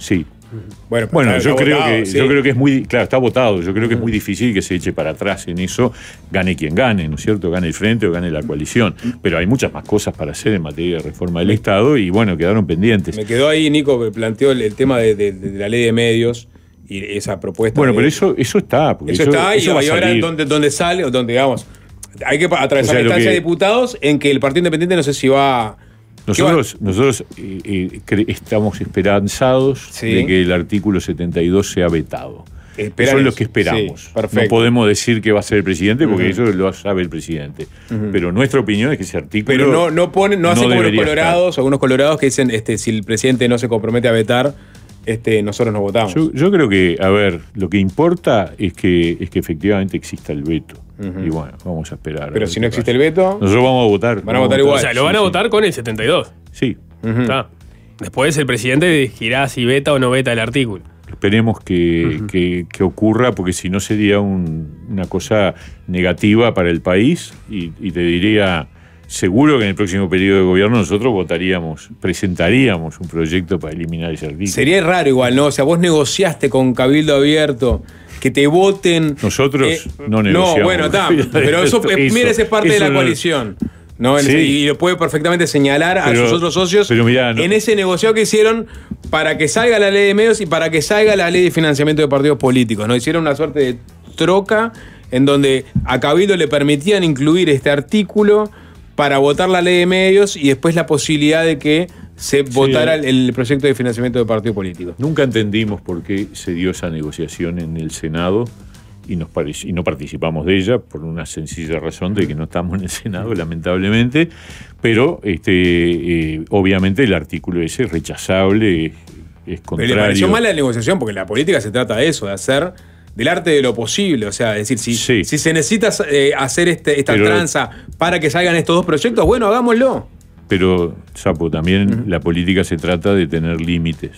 Bueno, Bueno, está- yo está creo votado, que sí. yo creo que es muy, claro, está votado. Yo creo que es muy difícil que se eche para atrás en eso, gane quien gane, ¿no es cierto? Gane el frente o gane la coalición. Pero hay muchas más cosas para hacer en materia de reforma del Estado y bueno, quedaron pendientes. Me quedó ahí, Nico, que planteó el, el tema de, de- de la ley de medios y esa propuesta. Bueno, de- pero eso, eso está. Porque Eso, eso, está eso va a y ahora salir. donde, donde sale, o donde digamos, hay que pa- atravesar O sea, la lo instancia que- de diputados en que el Partido Independiente no sé si va. ¿qué va? Nosotros, nosotros eh, eh, cre- estamos esperanzados Sí. de que el artículo setenta y dos sea vetado. Esperan Eso es lo eso. que esperamos. Sí, perfecto. No podemos decir que va a ser el presidente porque Ujú. eso lo sabe el presidente. Ujú. Pero nuestra opinión es que ese artículo. Pero no, no ponen, no hacen como los debería colorados, algunos colorados que dicen este, si el presidente no se compromete a vetar, este, nosotros nos votamos. Yo, yo creo que, a ver, lo que importa es que, es que efectivamente exista el veto. Ujú. Y bueno, vamos a esperar. a Pero ver si qué no pasa. existe el veto, Nosotros vamos a votar. van a vamos votar igual. O sea, lo van a Sí, sí. votar con el setenta y dos. Sí. Ujú. Está. Después el presidente dirá si veta o no veta el artículo. Esperemos que, que- que ocurra, porque si no sería un- una cosa negativa para el país. Y, y te diría, seguro que en el próximo periodo de gobierno nosotros votaríamos, presentaríamos un proyecto para eliminar ese artículo. Sería raro igual, ¿no? O sea, vos negociaste con Cabildo Abierto que te voten. Nosotros eh, no negociamos. No, bueno, está. Pero eso, Eso- mira, esa es parte de eso la no- coalición. ¿no? En Sí. ese- y lo puede perfectamente señalar a Pero- sus otros socios pero mirá, no- en ese negociado que hicieron para que salga la ley de medios y para que salga la ley de financiamiento de partidos políticos. ¿no? Hicieron una suerte de troca en donde a Cabildo le permitían incluir este artículo para votar la ley de medios y después la posibilidad de que se votara el, el proyecto de financiamiento de partidos políticos. Nunca entendimos por qué se dio esa negociación en el Senado y, nos parec- y no participamos de ella por una sencilla razón de que no estamos en el Senado, lamentablemente, pero este, eh, obviamente el artículo ese es rechazable, es, es Pero contrario. le pareció mala la negociación porque la política se trata de eso, de hacer del arte de lo posible. O sea, es decir, si, si se necesita eh, hacer este, esta Pero- tranza para que salgan estos dos proyectos, bueno, hagámoslo. Pero, Sapo, también la política se trata de tener límites.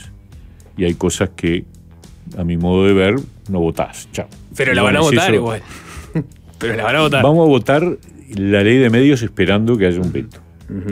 Y hay cosas que, a mi modo de ver, no votás. Chao. Pero Y la van a bueno, si votar eso- igual. Pero la van a votar. Vamos a votar la ley de medios esperando que haya un veto.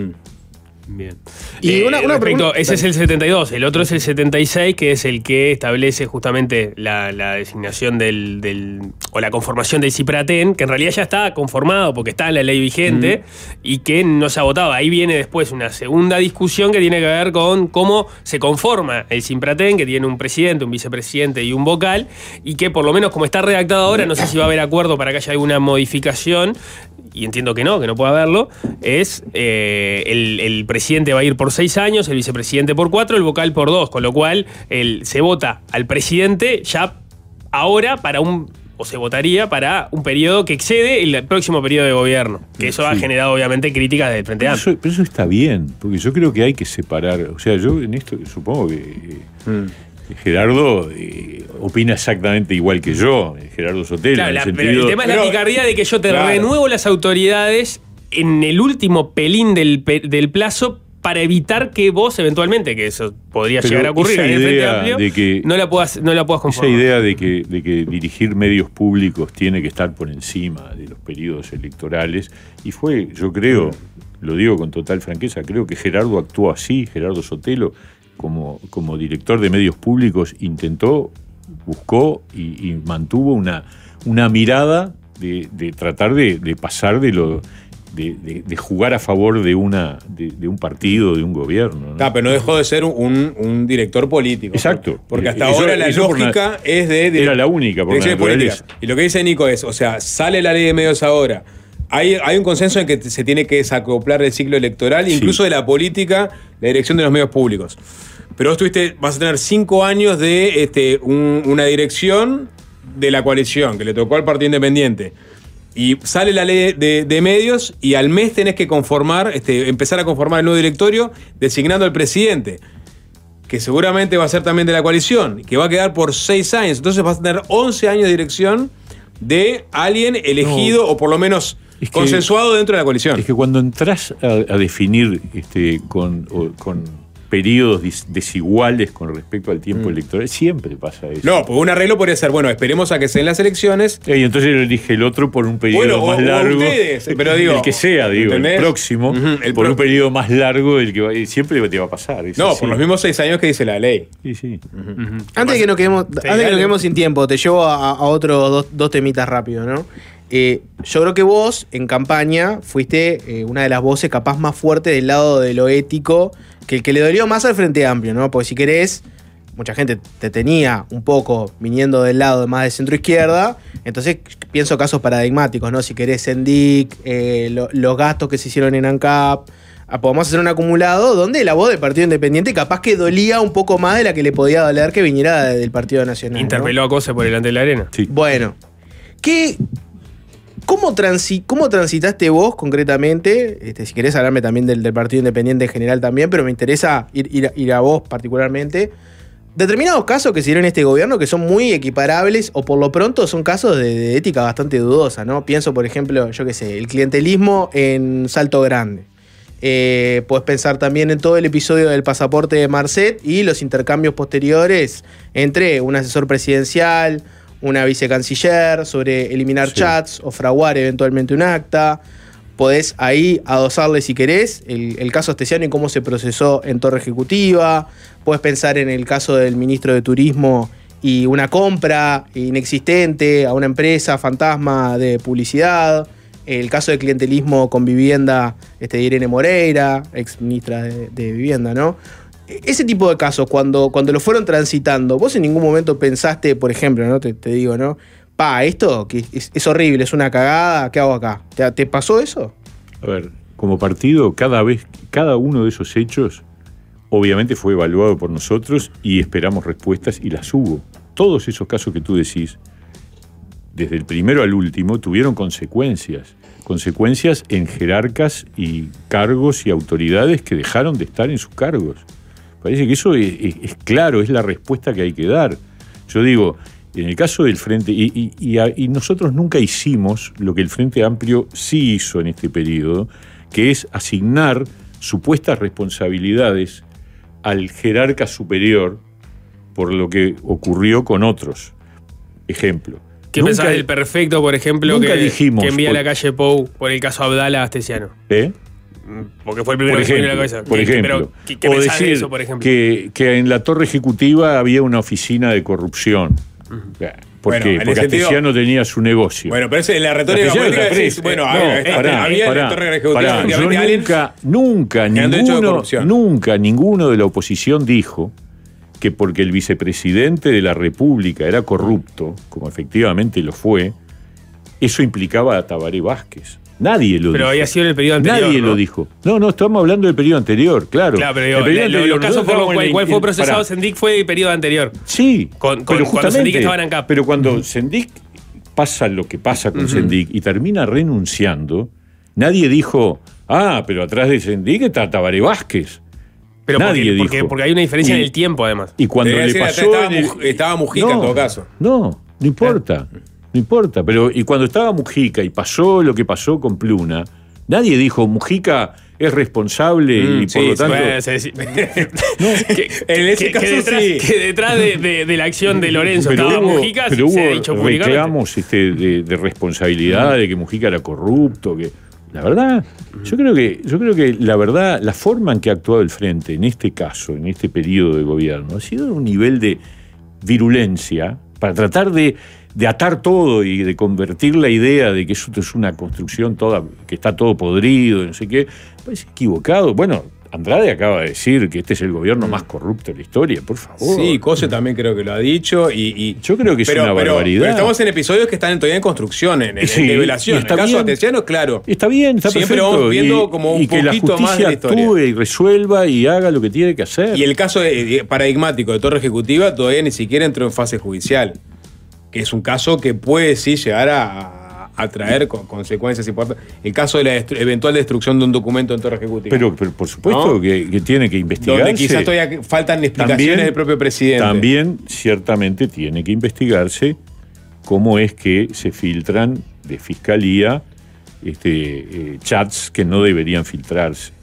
Bien. Y Eh, una- una respecto- pregunta- ese es el setenta y dos, el otro es el setenta y seis, que es el que establece justamente la, la designación del, del- o la conformación del CIPRATEN, que en realidad ya está conformado porque está en la ley vigente y que no se ha votado. Ahí viene después una segunda discusión que tiene que ver con cómo se conforma el CIPRATEN, que tiene un presidente, un vicepresidente y un vocal, y que por lo menos como está redactado ahora, no sé si va a haber acuerdo para que haya alguna modificación, y entiendo que no, que no puede haberlo, es eh, el, el presidente va a ir por seis años, el vicepresidente por cuatro, el vocal por dos, con lo cual el, se vota al presidente ya ahora para un, o se votaría para un periodo que excede el próximo periodo de gobierno, que eso ha Sí. generado obviamente críticas del Frente Pero Amplio. eso, pero eso está bien, porque yo creo que hay que separar. O sea, yo en esto supongo que eh, Gerardo eh, opina exactamente igual que yo, eh, Gerardo Sotelo. Claro, en la- el pero sentido, el tema es la picardía de que yo te Claro. renuevo las autoridades en el último pelín del, pe- del plazo para evitar que vos eventualmente, que eso podría Pero llegar a ocurrir esa en el Frente idea Amplio, de que- no la puedas, no la puedas Esa conformar. idea de que, de que dirigir medios públicos tiene que estar por encima de los periodos electorales, y fue, yo creo, lo digo con total franqueza, creo que Gerardo actuó así, Gerardo Sotelo, como, como director de medios públicos, intentó, buscó y, y mantuvo una, una mirada de, de tratar de, de pasar de lo... De, de- de jugar a favor de una de, de un partido, de un gobierno. ¿no? Ah, pero no dejó de ser un, un director político. Exacto. Porque hasta Eso- ahora la eso por lógica na- es de, de- Era la única, por direcciones naturaleza. políticas. Y lo que dice Nico es, o sea, sale la ley de medios ahora. Hay, hay un consenso en que se tiene que desacoplar del ciclo electoral, incluso de la política, la dirección de los medios públicos. Pero vos tuviste, vas a tener cinco años de este, un- una dirección de la coalición que le tocó al Partido Independiente. Y sale la ley de, de medios y al mes tenés que conformar, este, empezar a conformar el nuevo directorio designando al presidente, que seguramente va a ser también de la coalición, que va a quedar por seis años. Entonces vas a tener once años de dirección de alguien elegido No. o por lo menos Es que- consensuado dentro de la coalición. Es que cuando entras a, a definir este, con, o- con periodos dis- desiguales con respecto al tiempo Mm. electoral. Siempre pasa eso. No, pues un arreglo podría ser, bueno, esperemos a que se den las elecciones. Y entonces lo elige el otro por un periodo Bueno, o- más o largo. ustedes, pero digo, el que sea, digo, ¿entendés? el próximo, Ujú, el por pro- un periodo más largo del que va- y siempre te va a pasar. es No, así. por los mismos seis años que dice la ley. Sí, sí. Antes de que nos quedemos, antes de que dale. nos quedemos sin tiempo, te llevo a, a otros dos, dos temitas rápido, ¿no? Eh, yo creo que vos, en campaña, fuiste eh, una de las voces capaz más fuertes del lado de lo ético, que el que le dolió más al Frente Amplio, ¿no? Porque si querés, mucha gente te tenía un poco viniendo del lado más de centro izquierda, entonces pienso casos paradigmáticos, ¿no? Si querés Sendic, eh, lo- los gastos que se hicieron en ANCAP, ah, podemos hacer un acumulado donde la voz del Partido Independiente capaz que dolía un poco más de la que le podía doler que viniera del Partido Nacional. Interpeló a Cose por delante de la arena. Sí. Bueno, ¿qué, cómo, transi, ¿cómo transitaste vos concretamente? Este, si querés hablarme también del, del Partido Independiente en general también, pero me interesa ir, ir, a- ir a vos particularmente. Determinados casos que se dieron en este gobierno que son muy equiparables o por lo pronto son casos de, de ética bastante dudosa, ¿no? Pienso, por ejemplo, yo qué sé, el clientelismo en Salto Grande. Eh, puedes pensar también en todo el episodio del pasaporte de Marcet y los intercambios posteriores entre un asesor presidencial, una vicecanciller, sobre eliminar Sí. chats o fraguar eventualmente un acta. Podés ahí adosarle, si querés, el, el caso Astesiano y cómo se procesó en Torre Ejecutiva. Podés pensar en el caso del ministro de Turismo y una compra inexistente a una empresa fantasma de publicidad. El caso de clientelismo con vivienda este, de Irene Moreira, ex ministra de, de Vivienda, ¿no? Ese tipo de casos, cuando, cuando lo fueron transitando, vos en ningún momento pensaste, por ejemplo, ¿no? Te, te digo, ¿no? Pa, esto que es, es horrible, es una cagada, ¿qué hago acá? ¿Te, te pasó eso? A ver, como partido, cada vez, cada uno de esos hechos, obviamente fue evaluado por nosotros y esperamos respuestas y las hubo. Todos esos casos que tú decís, desde el primero al último, tuvieron consecuencias. Consecuencias en jerarcas y cargos y autoridades que dejaron de estar en sus cargos. Parece que eso es, es- es claro, es la respuesta que hay que dar. Yo digo, en el caso del Frente, y, y- y a- y nosotros nunca hicimos lo que el Frente Amplio sí hizo en este periodo, que es asignar supuestas responsabilidades al jerarca superior por lo que ocurrió con otros. Ejemplo. ¿Qué Nunca- pensás del perfecto, por ejemplo, nunca que, dijimos que envía a por- la calle Pou por el caso Abdala Astesiano? ¿Eh? Porque fue el primero Por que se me vino a la ejemplo, cabeza. por ¿Qué- qué- ejemplo. pero ¿qué, qué o pensás decir de eso, por ejemplo? Que, que en la Torre Ejecutiva había una oficina de corrupción. ¿Por Bueno, qué? en Porque ese sentido- Astesiano tenía su negocio. Bueno, pero ese, en la retórica Astesiano política está decís, preso. bueno, Eh, había, no, está- pará, había en la pará, Torre Ejecutiva pará. efectivamente Yo alguien nunca, nunca, que anda hecho de ninguno, corrupción. nunca ninguno de la oposición dijo que porque el vicepresidente de la República era corrupto, como efectivamente lo fue, eso implicaba a Tabaré Vázquez. Nadie lo Pero dijo. había sido en el periodo anterior, Nadie ¿no? lo dijo. No, no, estamos hablando del periodo anterior, claro. Claro, pero digo, El periodo lo- lo- anterior, los casos nosotros por los estábamos en cuales la- cuál fue en- procesado pará. Sendic fue del periodo anterior. Sí, Con- con- pero cuando justamente, Sendic estaba en ANCAP. Pero cuando Sendic pasa lo que pasa con Ujú. Sendic y termina renunciando, nadie dijo, ah, pero atrás de Sendic está Tabaré Vázquez. Pero nadie porque, dijo. porque, porque hay una diferencia Y- en el tiempo, además. Y cuando Debería le decir, pasó. estaba en el- Muj- estaba Mujica en todo caso. No, no importa. No importa. Pero y cuando estaba Mujica y pasó lo que pasó con Pluna, nadie dijo Mujica es responsable Mm, y sí, por lo sí, tanto. Bueno, se decí- que, En ese que- caso que detrás, sí. que detrás de, de- de la acción de Lorenzo Pero estaba hubo, Mujica, pero se ha hubo dicho públicamente. reclamos este, de, de responsabilidad, de que Mujica era corrupto, que la verdad, yo creo que, yo creo que la verdad, la forma en que ha actuado el Frente en este caso, en este periodo de gobierno, ha sido un nivel de virulencia para tratar de, de atar todo y de convertir la idea de que eso es una construcción toda, que está todo podrido, no sé qué, parece equivocado. Bueno, Andrade acaba de decir que este es el gobierno más corrupto de la historia, por favor. Sí, Cose también creo que lo ha dicho. Y, y- Yo creo que es pero, una pero- barbaridad. pero estamos en episodios que están todavía en construcción, en, en Sí, revelación. y En está el caso bien. Astesiano, claro. Está bien, está Siempre perfecto. vamos viendo y, como un y que la poquito más de justicia la historia. actúe y resuelva y haga lo que tiene que hacer. Y el caso de- paradigmático de Torre Ejecutiva todavía ni siquiera entró en fase judicial. Que es un caso que puede sí llegar a, a traer con consecuencias importantes. El caso de la destru- eventual destrucción de un documento en Torre Ejecutiva. pero, pero por supuesto ¿No? que, que tiene que investigarse. Donde quizás todavía faltan explicaciones También- del propio presidente. También, ciertamente, tiene que investigarse cómo es que se filtran de fiscalía este, eh, chats que no deberían filtrarse.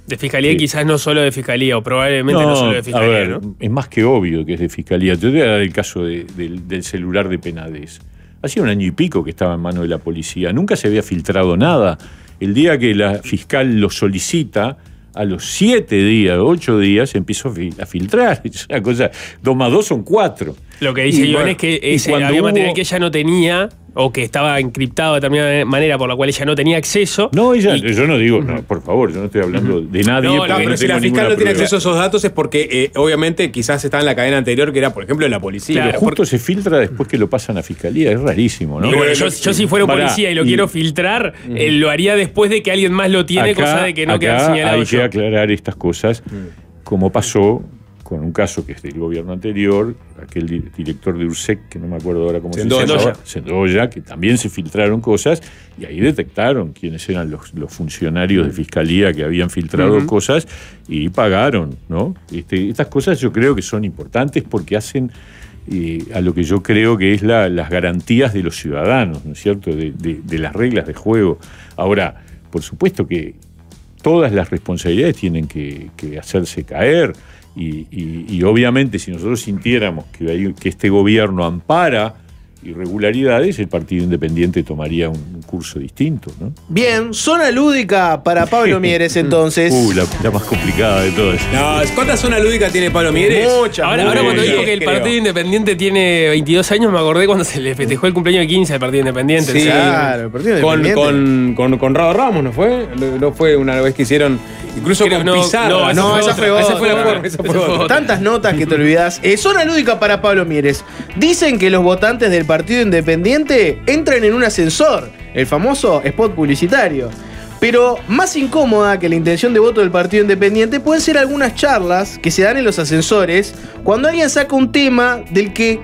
De fiscalía Sí. y quizás no solo de fiscalía, o probablemente no, solo de fiscalía, a ver, ¿no? es más que obvio que es de fiscalía. Yo te voy a dar el caso de- del, del celular de Penades. Hacía un año y pico que estaba en manos de la policía. Nunca se había filtrado nada. El día que la fiscal lo solicita, a los siete días, ocho días, se empezó a, fil- a filtrar. Es una cosa, dos más dos son cuatro. Lo que dice Y Iván bueno, es que y ese, cuando había hubo- material que ella no tenía, o que estaba encriptado de determinada manera por la cual ella no tenía acceso. No, ella, y- yo no digo, no, por favor, yo no estoy hablando de nadie. No, porque no, pero no si la tengo fiscal ninguna no tiene prueba. acceso a esos datos es porque eh, obviamente quizás está en la cadena anterior, que era, por ejemplo, la policía. Pero justo se filtra después que lo pasan a fiscalía, es rarísimo, ¿no? Y bueno, yo, yo si fuera un Pará, policía y lo y- quiero filtrar, eh, lo haría después de que alguien más lo tiene, Acá- cosa de que no quede acá señalado hay yo. que aclarar estas cosas, como pasó con un caso que es del gobierno anterior, aquel di- director de URSEC, que no me acuerdo ahora cómo Sendoya. se llama, Sendoya, que también se filtraron cosas y ahí detectaron quiénes eran los, los funcionarios de fiscalía que habían filtrado Ujú. cosas y pagaron, ¿no? Este, estas cosas yo creo que son importantes porque hacen eh, a lo que yo creo que es la- las garantías de los ciudadanos, ¿no es cierto?, de, de- de las reglas de juego. Ahora, por supuesto que todas las responsabilidades tienen que, que hacerse caer y, y- y obviamente si nosotros sintiéramos que, hay- que este gobierno ampara irregularidades, el Partido Independiente tomaría un, un curso distinto, ¿no? Bien, zona lúdica para Pablo Mieres entonces. Uh, la, la más complicada de todas. No, ¿cuántas zonas lúdicas tiene Pablo Mieres? Muchas. Ahora, ahora cuando dijo que el Partido Independiente tiene veintidós años, me acordé cuando se le festejó el cumpleaños de quince al Partido Independiente. Sí, O sea, Claro, el Partido con, Independiente. con, con Conrado Ramos, ¿no fue? No fue una vez que hicieron, incluso Creo con que no, Pizarro. no, esa No, fue esa otra, fue otra. esa fue la forma, esa esa fue fue otra. otra. Tantas notas que te olvidas. Eh, zona lúdica para Pablo Mieres. Dicen que los votantes del Partido Independiente entran en un ascensor, el famoso spot publicitario. Pero más incómoda que la intención de voto del Partido Independiente pueden ser algunas charlas que se dan en los ascensores cuando alguien saca un tema del que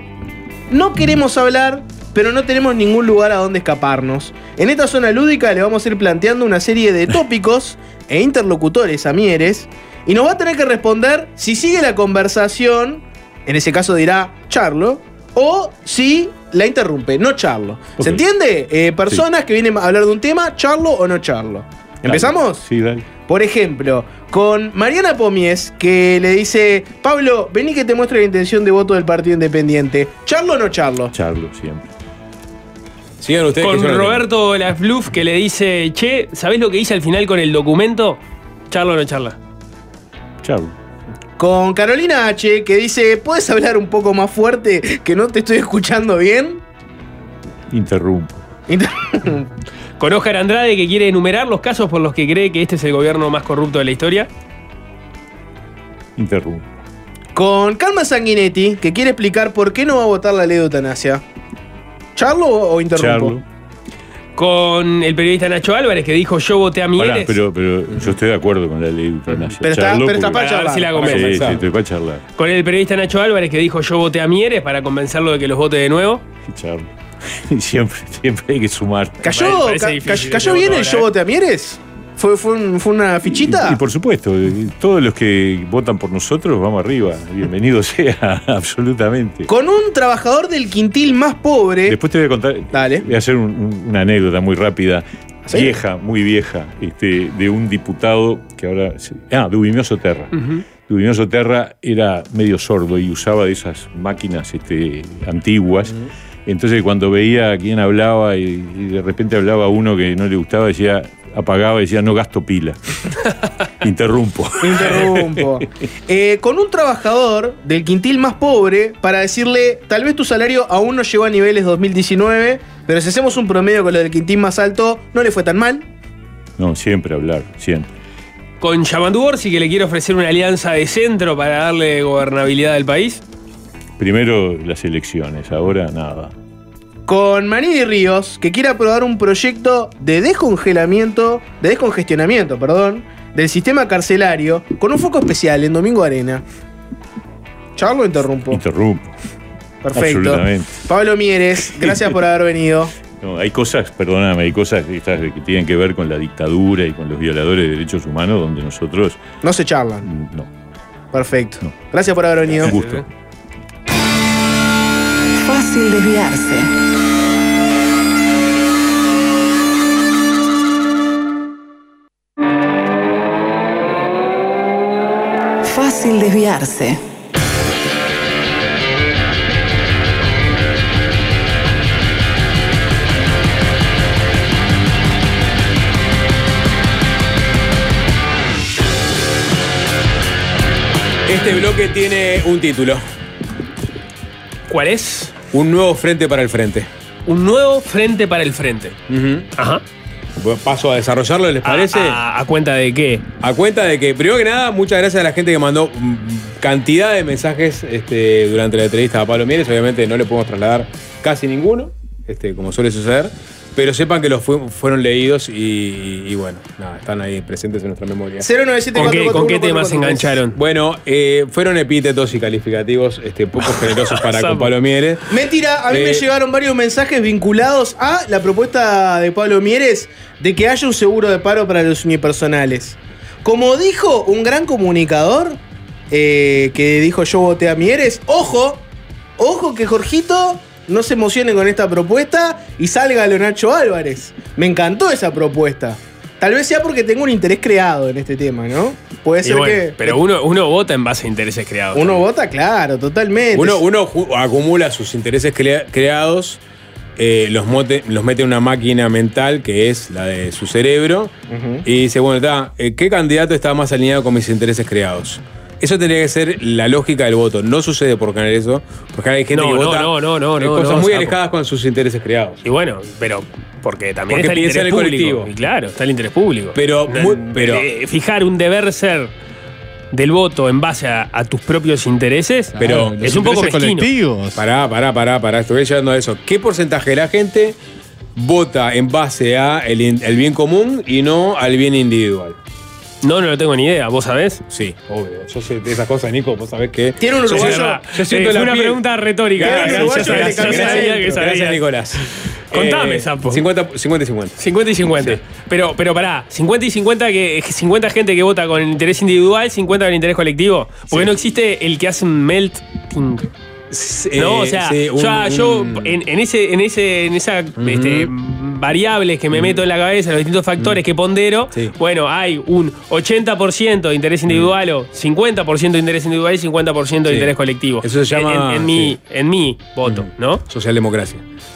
no queremos hablar, pero no tenemos ningún lugar a donde escaparnos. En esta zona lúdica le vamos a ir planteando una serie de tópicos e interlocutores a Mieres y nos va a tener que responder si sigue la conversación, en ese caso dirá charlo, o si la interrumpe, no charlo. Ok. ¿Se entiende? Eh, personas que vienen a hablar de un tema, charlo o no charlo. ¿Empezamos? Sí, dale. Por ejemplo, con Mariana Pomies, que le dice, Pablo, vení que te muestre la intención de voto del Partido Independiente. ¿Charlo o no charlo? Charlo siempre. Sigan ustedes. que Con yo no Roberto Lafluf que le dice, che, ¿sabés lo que hice al final con el documento? ¿Charla o no charla? Charlo. Con Carolina H, que dice, ¿puedes hablar un poco más fuerte que no te estoy escuchando bien? Interrumpo. Con Oscar Andrade que quiere enumerar los casos por los que cree que este es el gobierno más corrupto de la historia. Interrumpo. Con Carmen Sanguinetti, que quiere explicar por qué no va a votar la ley de eutanasia. ¿Charlo o o interrumpo? Charlo. Con el periodista Nacho Álvarez que dijo yo voté a Pará, Mieres. pero, pero yo estoy de acuerdo con la ley de eutanasia. Pero está- Charlo pero está porque- para Para ver charlar. si la Sí, convence. sí, estoy para charlar. Con el periodista Nacho Álvarez que dijo yo voté a Mieres para convencerlo de que los vote de nuevo. Sí, charlo. Y siempre, siempre hay que sumar. ¿Cayó, Parece ca- difícil ca- ¿cayó ese bien voto el ahora, yo eh. voté a Mieres? ¿Fue, fue, un- fue una fichita? Y, y por supuesto, eh, todos los que votan por nosotros, vamos arriba. Bienvenido sea, absolutamente. Con un trabajador del quintil más pobre. Después te voy a contar, Dale. voy a hacer un- un- una anécdota muy rápida, ¿Sí? vieja, muy vieja, este, de un diputado que ahora... se- Ah, Dubimioso Terra. Dubimioso Terra era medio sordo y usaba de esas máquinas este, antiguas. Entonces cuando veía a quién hablaba y, y de repente hablaba uno que no le gustaba, decía, apagaba y decía, no gasto pila. Interrumpo. Interrumpo. Eh, con un trabajador del quintil más pobre para decirle, tal vez tu salario aún no llegó a niveles dos mil diecinueve, pero si hacemos un promedio con lo del quintil más alto, no le fue tan mal. No, siempre hablar, siempre. Con Yamandu Orsi que le quiere ofrecer una alianza de centro para darle gobernabilidad al país. Primero las elecciones, ahora nada. Con Manini Ríos, que quiere aprobar un proyecto de descongelamiento, de descongestionamiento, perdón, del sistema carcelario, con un foco especial en Domingo Arena. ¿Charlo o interrumpo? Interrumpo. Perfecto. Absolutamente. Pablo Mieres, gracias por haber venido. No, hay cosas, perdóname, hay cosas estas que tienen que ver con la dictadura y con los violadores de derechos humanos donde nosotros No se charlan. no. Perfecto. Gracias por haber venido. Un gusto. Fácil desviarse. desviarse. Este bloque tiene un título. ¿Cuál es? Un nuevo frente para el frente. Un nuevo frente para el frente. Uh-huh. Ajá. Paso a desarrollarlo, ¿les parece? ¿A, a, a cuenta de qué? A cuenta de que, primero que nada, muchas gracias a la gente que mandó cantidad de mensajes este, durante la entrevista a Pablo Mieres. Obviamente no le podemos trasladar casi ninguno, este, como suele suceder. Pero sepan que los fu- fueron leídos y, y, y bueno, nada, están ahí presentes en nuestra memoria. cero nueve siete ¿Con cuatro qué, cuatro ¿con qué uno cuatro temas cuatro tres. engancharon? Bueno, eh, fueron epítetos y calificativos este, poco generosos para con Pablo Mieres. Mentira, a mí Eh, me llegaron varios mensajes vinculados a la propuesta de Pablo Mieres de que haya un seguro de paro para los unipersonales. Como dijo un gran comunicador eh, que dijo yo voté a Mieres, ojo, ojo que Jorgito no se emocione con esta propuesta y salga Leonacho Álvarez. Me encantó esa propuesta. Tal vez sea porque tengo un interés creado en este tema, ¿no? Puede Y ser bueno, que... pero uno, uno vota en base a intereses creados. Uno vota, claro, totalmente. Uno, uno ju- acumula sus intereses crea- creados, eh, los, mote- los mete en una máquina mental que es la de su cerebro Ujú. y dice, bueno, está, eh, ¿qué candidato está más alineado con mis intereses creados? Eso tendría que ser la lógica del voto. No sucede por ganar eso, porque hay gente No, que no, vota no, no, no, eh, no, cosas no, muy sapo. alejadas con sus intereses creados. Y bueno, pero porque también Porque está el piensa en interés el público. colectivo. Y claro, está el interés público. Pero, No, muy- pero eh, fijar un deber ser del voto en base a, a tus propios intereses, Pero es un poco mezquino. Pará, pará, pará, pará. Estoy llegando a eso. ¿Qué porcentaje de la gente vota en base a el, in- el bien común y no al bien individual? No, no lo tengo ni idea, ¿vos sabés? Sí, obvio. Yo sé de esas cosas, Nico, vos sabés que. Tiene un Yo uruguayo. siento- Yo Eh, siento fue la una piel- pregunta retórica. Gracias, Tiene un gracias, uruguayo que le gracias, cambió gracias, adentro. gracias, Sabía. Nicolás. Contame, Eh, Sapo. cincuenta y cincuenta. cincuenta y cincuenta. Sí. Pero, pero pará, cincuenta y cincuenta, que cincuenta gente que vota con el interés individual, cincuenta con el interés colectivo. Porque Sí. no existe el que hace un melting. Eh, No, o sea, sí, un- ya yo un- en, en ese, en ese, en esa este, variables que me meto en la cabeza, los distintos factores que pondero, Sí. bueno, hay un ochenta por ciento de interés individual o cincuenta por ciento de interés individual y cincuenta por ciento de Sí. interés colectivo. Eso se En- llama- en, en mi, sí. en mi voto, ¿no? Socialdemocracia.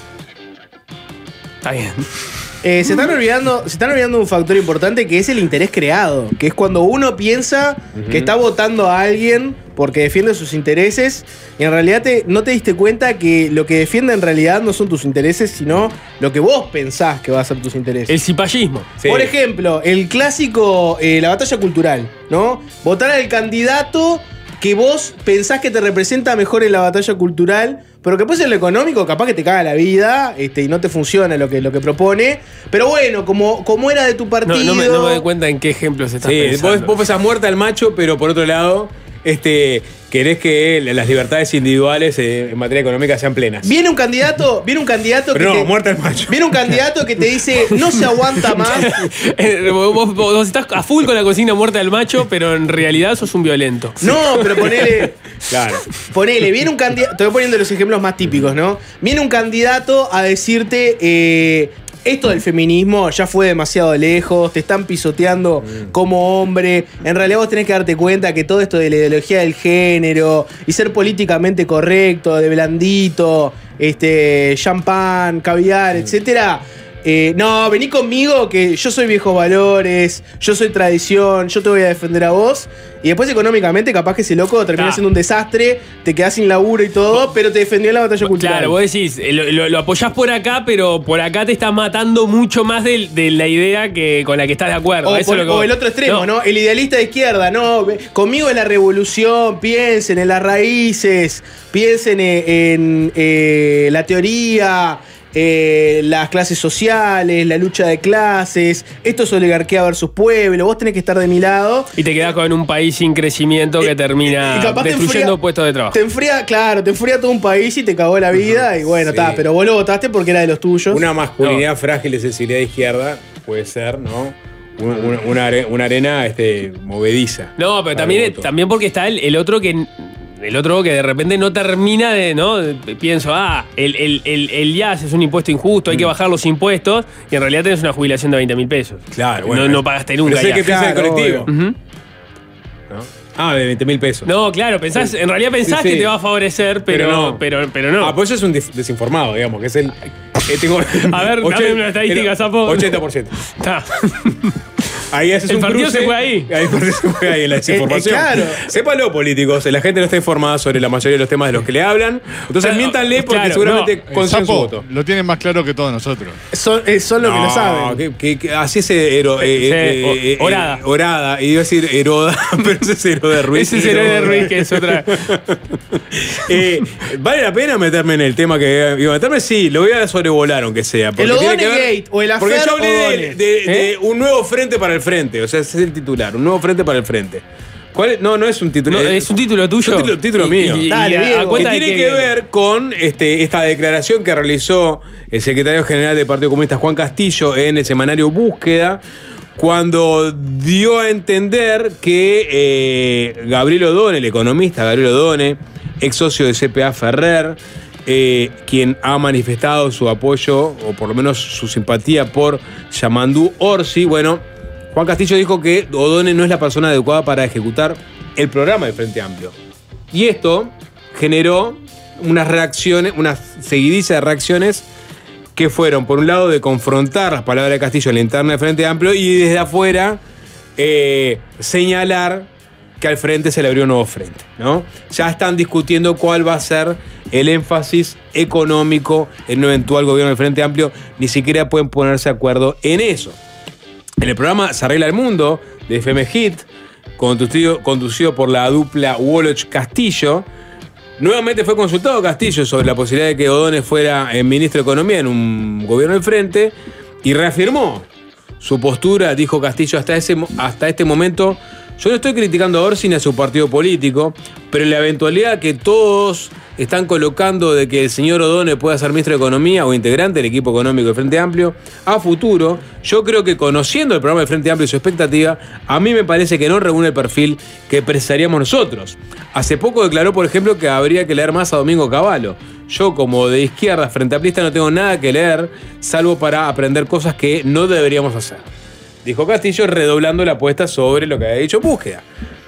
Está bien. Eh, se están olvidando, se están olvidando un factor importante que es el interés creado, que es cuando uno piensa que está votando a alguien porque defiende sus intereses y en realidad te- no te diste cuenta que lo que defiende en realidad no son tus intereses, sino lo que vos pensás que va a ser tus intereses. El cipallismo. Sí. Por ejemplo, el clásico, eh, la batalla cultural, ¿no? Votar al candidato que vos pensás que te representa mejor en la batalla cultural, pero que después en lo económico capaz que te caga la vida este, y no te funciona lo que, lo que propone. Pero bueno, como, como era de tu partido... No, no, me, no me doy cuenta en qué ejemplos estás Sí, pensando. vos, vos pensás muerta al macho, pero por otro lado, este, querés que las libertades individuales eh, en materia económica sean plenas. Viene un candidato, viene un candidato Pero que no, te- muerta al macho. viene un candidato que te dice no se aguanta más. Eh, vos, vos- vos estás a full con la consigna muerta del macho, pero en realidad sos un violento. No, pero ponele, Claro. ponele, viene un candidato, te voy poniendo los ejemplos más típicos, ¿no? Viene un candidato a decirte eh, esto del feminismo ya fue demasiado lejos, te están pisoteando como hombre. En realidad vos tenés que darte cuenta que todo esto de la ideología del género y ser políticamente correcto, de blandito, este, champán, caviar, etcétera. Eh, no, vení conmigo que yo soy viejos valores, yo soy tradición, yo te voy a defender a vos. Y después económicamente capaz que ese loco termina Ah. siendo un desastre, te quedás sin laburo y todo, pero te defendió en la batalla cultural. Claro, vos decís, eh, lo, lo- lo apoyás por acá, pero por acá te estás matando mucho más de, de la idea que con la que estás de acuerdo. O, Eso por- es lo que o vos- el otro extremo, No, ¿no? El idealista de izquierda, no. ve- Conmigo es la revolución, piensen en las raíces, piensen en, en, eh, la teoría, eh, las clases sociales, la lucha de clases. Esto es oligarquía versus pueblo. Vos tenés que estar de mi lado. Y te quedás con un país sin crecimiento que termina y capaz te destruyendo enfría- puestos de trabajo. Te enfría, claro, te enfría todo un país y te cagó la vida. Y bueno, Sí. está, pero vos lo votaste porque era de los tuyos. Una masculinidad frágil de sensibilidad izquierda puede ser, ¿no? Un- Una, una are- una arena este, movediza. No, pero para también, el voto. también porque está el, el otro que. El otro que de repente no termina de, ¿no? Pienso, ah, el, el, el, el I A S es un impuesto injusto, hay que bajar los impuestos, y en realidad tenés una jubilaste mil veinte mil pesos. Claro, No, bueno. no pagaste nunca. Pero sé I A que S. piensa el Claro, colectivo. Ujú. ¿no? Ah, de veinte mil pesos. No, claro, pensás, Sí. en realidad pensás Sí, sí. que te va a favorecer, pero, Pero no. pero, pero no. Ah, pues eso es un des- desinformado, digamos, que es el. eh, tengo, A ver, dame una estadística, el Sapo. ochenta por ciento. Está. Ahí haces El un partido cruce, se fue ahí. Ahí el partido se fue ahí en la desinformación. Eh, eh, claro. Sépalo, políticos. La gente no está informada sobre la mayoría de los temas de los que le hablan. Entonces Claro, miéntanle porque claro, seguramente El consiguen su Sapo voto. lo tienen más claro que todos nosotros. Son, eh, son lo que lo saben. Que, que- que así es Hero, eh, Sí, eh, eh, o- Orada. eh, Orada. Y iba a decir Heroda, pero ese es Hero de Ruiz. Ese es el de Ruiz, que es otra. Eh, ¿Vale la pena meterme en el tema que iba a meterme? Sí, lo voy a sobrevolar, aunque sea. porque El tiene O'Donnell que ver- Gate o el Porque affair yo hablé de, O'Donnell. de- de ¿Eh? un nuevo frente para el frente. O sea, ese es el titular. Un nuevo frente para el frente. ¿Cuál es? No, no es un título. No, es un título tuyo. Es un título, título Y- mío. y- y Dale, a- a Diego. Que cuenta de tiene que- que ver con este, esta declaración que realizó el secretario general del Partido Comunista, Juan Castillo, en el semanario Búsqueda, cuando dio a entender que eh, Gabriel O'Donnell, el economista Gabriel O'Donnell, ex socio de C P A Ferrer, eh, quien ha manifestado su apoyo, o por lo menos su simpatía por Yamandú Orsi, bueno, Juan Castillo dijo que O'Donnell no es la persona adecuada para ejecutar el programa del Frente Amplio. Y esto generó unas reacciones, una seguidiza de reacciones que fueron, por un lado, de confrontar las palabras de Castillo en la interna del Frente Amplio y desde afuera eh, señalar que al frente se le abrió un nuevo frente, ¿no? Ya están discutiendo cuál va a ser el énfasis económico en un eventual gobierno del Frente Amplio. Ni siquiera pueden ponerse de acuerdo en eso. En el programa Se Arregla el Mundo, de F M Hit, conducido, conducido por la dupla Woloch-Castillo, nuevamente fue consultado Castillo sobre la posibilidad de que O'Donnell fuera el ministro de Economía en un gobierno del Frente y reafirmó su postura. Dijo Castillo: hasta, ese, hasta este momento yo no estoy criticando a Orsi ni a su partido político, pero en la eventualidad que todos están colocando de que el señor O'Donnell pueda ser ministro de Economía o integrante del equipo económico del Frente Amplio, a futuro, yo creo que conociendo el programa del Frente Amplio y su expectativa, a mí me parece que no reúne el perfil que precisaríamos nosotros. Hace poco declaró, por ejemplo, que habría que leer más a Domingo Cavallo. Yo, como de izquierda, frente amplista, no tengo nada que leer, salvo para aprender cosas que no deberíamos hacer. Dijo Castillo, redoblando la apuesta sobre lo que había dicho Búsqueda.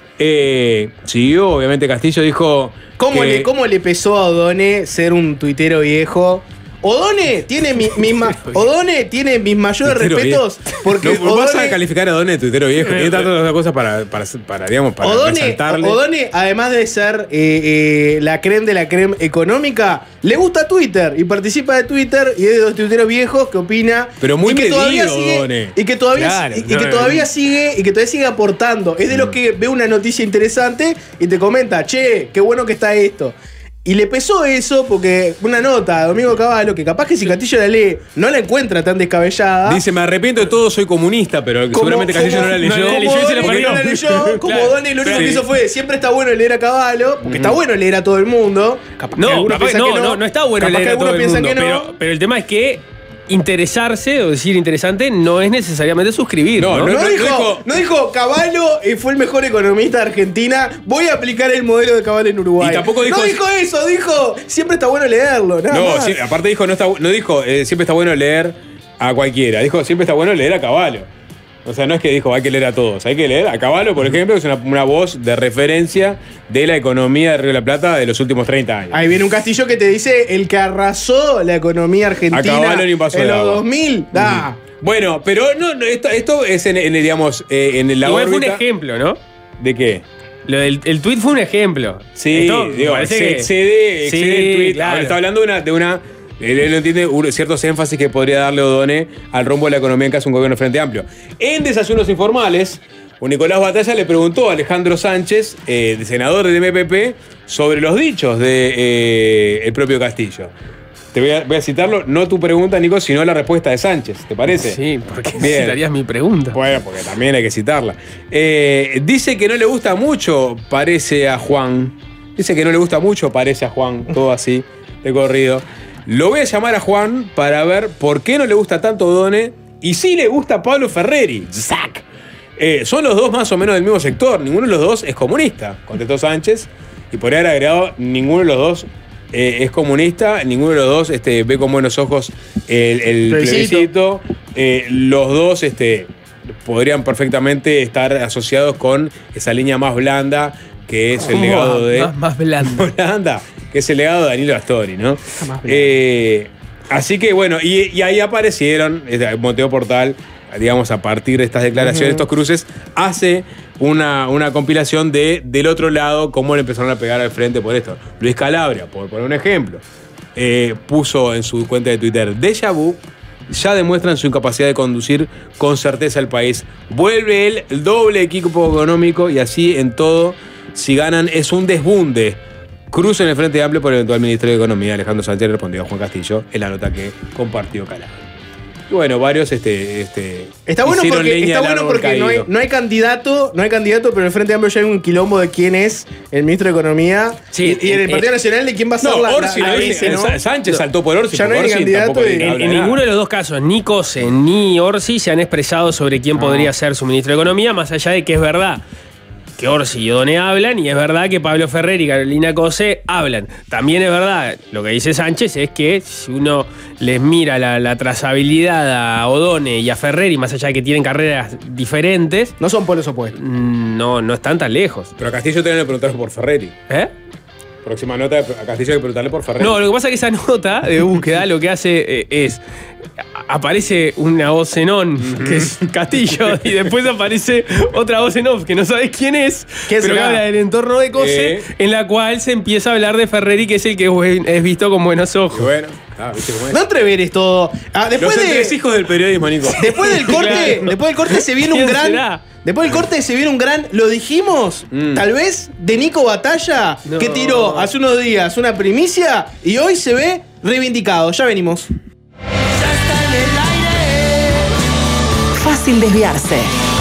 Eh, siguió, obviamente, Castillo dijo... ¿Cómo, que- le, ¿Cómo le pesó a O'Donnell ser un tuitero viejo? O'Donnell tiene, mi, mis ma- O'Donnell tiene mis mayores Tuitero respetos porque no, vas a O'Donnell- calificar a O'Donnell de tuitero viejo. Tiene tantas otras cosas para, para, para, digamos, para O'Donnell, resaltarle. O'Donnell, además de ser eh, eh, la creme de la creme económica, le gusta Twitter y participa de Twitter y es de los tuiteros viejos que opina. Pero muy y que todavía medido, sigue, O'Donnell. y que todavía, Claro, y, y que no, todavía no. sigue y que todavía sigue aportando. Es de los que ve una noticia interesante y te comenta, che, qué bueno que está esto. Y le pesó eso porque una nota a Domingo Cavallo, que capaz que si Castillo la lee, no la encuentra tan descabellada. Dice, me arrepiento de todo, soy comunista, pero Como- seguramente Castillo como- no la leyó. Como leyó y se la O'Donnell perdió. no la leyó, como Claro. O'Donnell lo único Sí. que hizo fue, siempre está bueno leer a Caballo, porque está bueno leer a todo el mundo. Capaz que No, algunos capaz- piensan no, que no, no está bueno Capaz leer que a todo algunos el piensan mundo, que no. pero, pero el tema es que interesarse o decir interesante no es necesariamente suscribir. No, No, No, no, no dijo, dijo- no dijo Caballo eh, fue el mejor economista de Argentina, voy a aplicar el modelo de Caballo en Uruguay. Y tampoco dijo- no dijo eso, dijo siempre está bueno leerlo. Nada No, más. sí, aparte dijo, no, está, no dijo, eh, siempre está bueno leer a cualquiera. Dijo, siempre está bueno leer a Cavallo. O sea, no es que dijo, hay que leer a todos. Hay que leer a Cavallo, por ejemplo, que es una, una voz de referencia de la economía de Río de la Plata de los últimos treinta años. Ahí viene un Castillo que te dice el que arrasó la economía argentina A Caballo ni un vaso en de los agua. dos mil. Da. Bueno, pero no, no, esto, esto es en, en, digamos, eh, en la Igual fue un órbita- ejemplo, ¿no? ¿De qué? Lo del el tweet fue un ejemplo. Sí, Esto me digo, parece se que- excede, excede Sí, el tweet. claro. Ahora está hablando de una, de una él, él entiende un- ciertos énfasis que podría darle O'Donnell al rumbo de la economía en caso de un gobierno Frente Amplio. En Desayunos Informales, un Nicolás Batalla le preguntó a Alejandro Sánchez, eh, senador del M P P, sobre los dichos de eh, el propio Castillo. Te voy a, voy a citarlo, no tu pregunta, Nico, sino la respuesta de Sánchez, ¿te parece? Sí, porque Bien. citarías mi pregunta. Bueno, porque también hay que citarla. Eh, dice que no le gusta mucho, parece a Juan. Dice que no le gusta mucho, parece a Juan. Todo así, de corrido. Lo voy a llamar a Juan para ver por qué no le gusta tanto O'Donnell y sí le gusta Pablo Ferreri. ¡Zac! Eh, son los dos más o menos del mismo sector. Ninguno de los dos es comunista, contestó Sánchez. Y por haber agregado, ninguno de los dos eh, es comunista, ninguno de los dos este, ve con buenos ojos el, el Plebiscito. plebiscito. Eh, los dos este, podrían perfectamente estar asociados con esa línea más blanda que es el legado de... Más, más blanda. blanda, que es el legado de Danilo Astori, ¿no? Eh, así que bueno, y, y ahí aparecieron, Monteo Portal, digamos, a partir de estas declaraciones, uh-huh. estos cruces, hace una, una compilación de del otro lado, cómo le empezaron a pegar al frente por esto. Luis Calabria, por poner un ejemplo, eh, puso en su cuenta de Twitter, déjà vu, ya demuestran su incapacidad de conducir con certeza el país. Vuelve el doble equipo económico y así en todo, si ganan, es un desbunde. Cruz en el Frente Amplio por el eventual Ministerio de Economía. Alejandro Sánchez respondió a Juan Castillo en la nota que compartió Calabria. Y bueno, varios este, este, está bueno porque, está bueno porque no, hay, no hay candidato, no hay candidato, pero en el Frente Amplio ya hay un quilombo de quién es el ministro de Economía. Sí, y, y en el Partido eh, Nacional de quién va a ser no, la, Orsi, la, la dice, ¿no? Sánchez no, saltó por Orsi. Ya no hay Orsi candidato. Y, en, en ninguno de los dos casos, ni Cose ni Orsi se han expresado sobre quién no. podría ser su ministro de Economía, más allá de que es verdad que Orsi y Odone hablan, y es verdad que Pablo Ferrer y Carolina Cose hablan. También es verdad, lo que dice Sánchez es que si uno les mira la, la trazabilidad a Odone y a Ferrer, y más allá de que tienen carreras diferentes... No son polos opuestos. No, no están tan lejos. Pero a Castillo tienen que preguntar por Ferreri. ¿Eh? Próxima nota, a Castillo hay que preguntarle por Ferrer. No, lo que pasa es que esa nota de búsqueda lo que hace eh, es... Aparece una voz en on, mm-hmm. que es Castillo, y después aparece otra voz en off, que no sabes quién es, pero que habla del entorno de Cose, eh. en la cual se empieza a hablar de Ferreri, que es el que es visto con buenos ojos. Y bueno, ah, ¿viste cómo es? No entreveres todo. Ah, después Los de, entresijos del periodismo, Nico. Después del corte, claro. después del corte se viene un gran... será? Después del corte se viene un gran, lo dijimos, mm. tal vez, de Nico Batalla, no. que tiró hace unos días una primicia y hoy se ve reivindicado. Ya venimos. Fácil desviarse.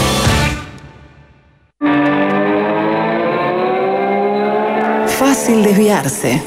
Fácil desviarse.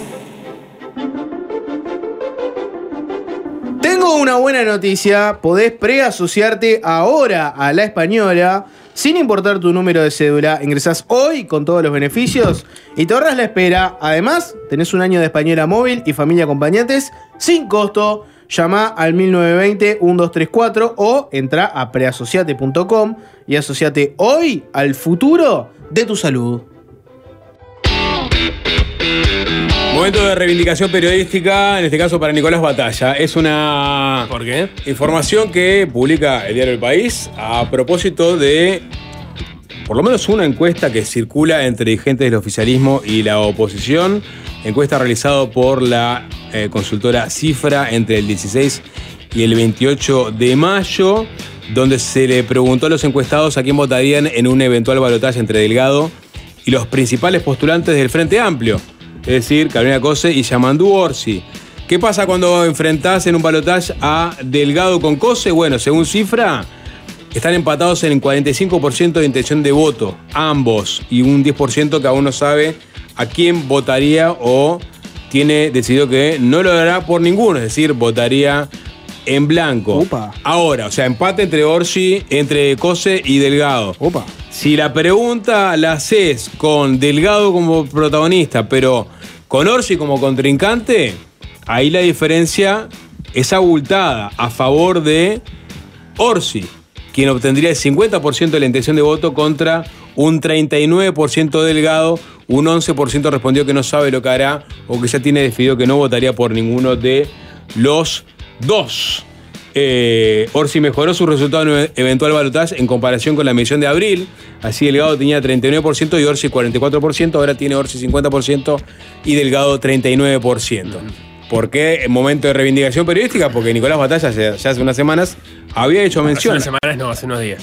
Tengo una buena noticia. Podés preasociarte ahora a La Española sin importar tu número de cédula. Ingresás hoy con todos los beneficios y te ahorras la espera. Además, tenés un año de Española móvil y familia acompañantes sin costo. Llama al mil novecientos veinte, doce treinta y cuatro o entra a preasociate punto com y asociate hoy al futuro de tu salud. Momento de reivindicación periodística, en este caso para Nicolás Batalla. Es una ¿Por qué? información que publica el diario El País a propósito de por lo menos una encuesta que circula entre dirigentes del oficialismo y la oposición. Encuesta realizada por la eh, consultora Cifra entre el dieciséis y el veintiocho de mayo, donde se le preguntó a los encuestados a quién votarían en un eventual balotaje entre Delgado y los principales postulantes del Frente Amplio, es decir, Carolina Cose y Yamandú Orsi. ¿Qué pasa cuando enfrentás en un balotaje a Delgado con Cose? Bueno, según Cifra, están empatados en el cuarenta y cinco por ciento de intención de voto, ambos, y un diez por ciento que aún no sabe a quién votaría o tiene decidido que no lo hará por ninguno, es decir, votaría en blanco. Opa. Ahora, o sea, empate entre Orsi, entre Cose y Delgado. Opa. Si la pregunta la haces con Delgado como protagonista, pero con Orsi como contrincante, ahí la diferencia es abultada a favor de Orsi, quien obtendría el cincuenta por ciento de la intención de voto contra un treinta y nueve por ciento Delgado. Un once por ciento respondió que no sabe lo que hará o que ya tiene decidido que no votaría por ninguno de los dos. Eh, Orsi mejoró su resultado en un eventual balotaje en comparación con la medición de abril. Así Delgado tenía treinta y nueve por ciento y Orsi cuarenta y cuatro por ciento. Ahora tiene Orsi cincuenta por ciento y Delgado treinta y nueve por ciento. ¿Por qué en momento de reivindicación periodística? Porque Nicolás Batalla ya, ya hace unas semanas había hecho mención. Hace unas semanas no, hace unos días.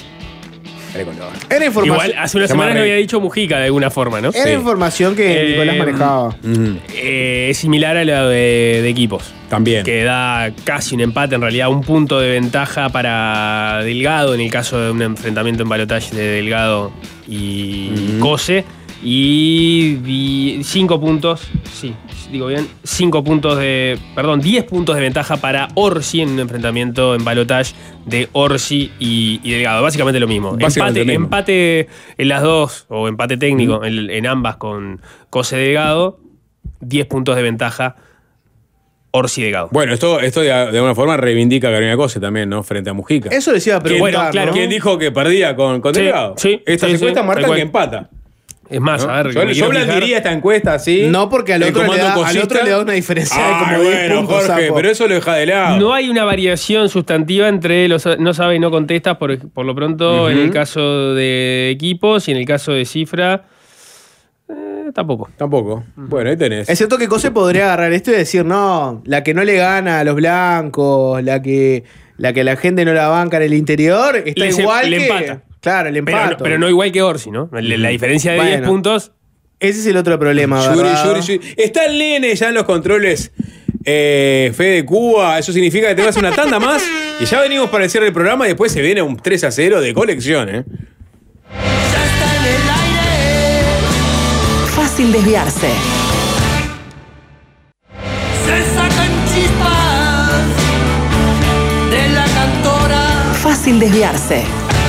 Era información. Igual hace unas semanas lo había dicho Mujica de alguna forma, ¿no? Era Sí. información que Eh, Nicolás manejaba. Eh, es similar a la de, de equipos. También. Que da casi un empate, en realidad un punto de ventaja para Delgado en el caso de un enfrentamiento en balotaje de Delgado y Mm. Cose. Y di- cinco puntos, sí, digo bien, cinco puntos de, perdón, diez puntos de ventaja para Orsi en un enfrentamiento en balotaje de Orsi y, y Delgado. Básicamente lo mismo. Básicamente empate, lo mismo. empate en las dos, o empate técnico en, en ambas con Cose Delgado, diez puntos de ventaja Orsi Delgado. Bueno, esto, esto de, de alguna forma reivindica a Carolina Cose también, ¿no? Frente a Mujica. Eso les iba a preguntar. Bueno, claro. ¿no? ¿Quién dijo que perdía con, con Sí, Delgado? sí, Estas sí, encuestas sí, marcan tal cual. que empata. Es más, ¿no? a ver. Yo, me yo quiero fijar. blandiría esta encuesta así. No, porque al el otro, le comando da, al cosista. otro le da una diferencia de Ay, como diez bueno, puntos. Jorge, Sapo. pero eso lo deja de lado. No hay una variación sustantiva entre los no sabe y no contestas, por, por lo pronto, Ujú. en el caso de equipos y en el caso de cifra, eh, tampoco. Tampoco. Bueno, ahí tenés. Es cierto que Cose podría agarrar esto y decir, no, la que no le gana a los blancos, la que, la que la gente no la banca en el interior, está Le se- igual le que... empata. Claro, el Pero, empate. no- pero no igual que Orsi, ¿no? La, la diferencia de Bueno. diez puntos. Ese es el otro problema, Yuri, ¿verdad? Yuri, Yuri. Está el nene ya en los controles. Eh, Fede Cuba, eso significa que te vas a una tanda más y ya venimos para el cierre del programa y después se viene un tres a cero de colección, ¿eh? Fácil desviarse. Se sacan chispas de la cantora. Fácil desviarse.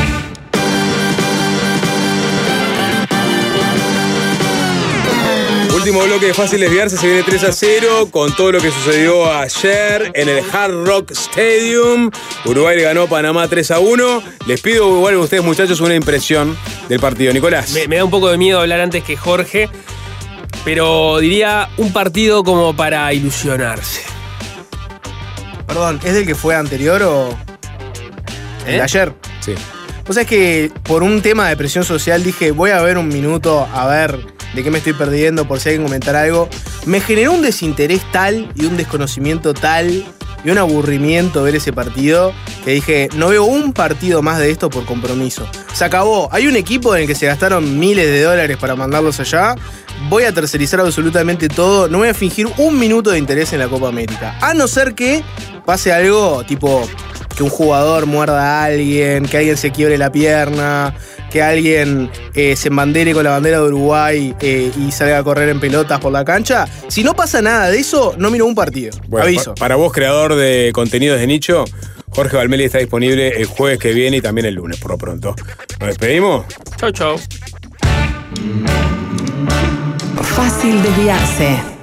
Último bloque de Fácil Desviarse, se viene tres a cero con todo lo que sucedió ayer en el Hard Rock Stadium. Uruguay le ganó a Panamá tres a uno. Les pido igual a ustedes, muchachos, una impresión del partido. Nicolás. Me, me da un poco de miedo hablar antes que Jorge, pero diría un partido como para ilusionarse. Perdón, ¿es del que fue anterior o...? ¿El ¿Eh? de ayer? Sí. Vos sabés que por un tema de presión social dije, voy a ver un minuto a ver de qué me estoy perdiendo por si alguien comentar algo. Me generó un desinterés tal y un desconocimiento tal y un aburrimiento ver ese partido que dije, no veo un partido más de esto por compromiso. Se acabó. Hay un equipo en el que se gastaron miles de dólares para mandarlos allá. Voy a tercerizar absolutamente todo. No voy a fingir un minuto de interés en la Copa América. A no ser que pase algo tipo que un jugador muerda a alguien, que alguien se quiebre la pierna, que alguien eh, se embandere con la bandera de Uruguay eh, y salga a correr en pelotas por la cancha. Si no pasa nada de eso, no miro un partido. Bueno, Aviso. pa- para vos, creador de contenidos de nicho, Jorge Valmeli está disponible el jueves que viene y también el lunes, por lo pronto. ¿Nos despedimos? Chau, chau. Fácil desviarse.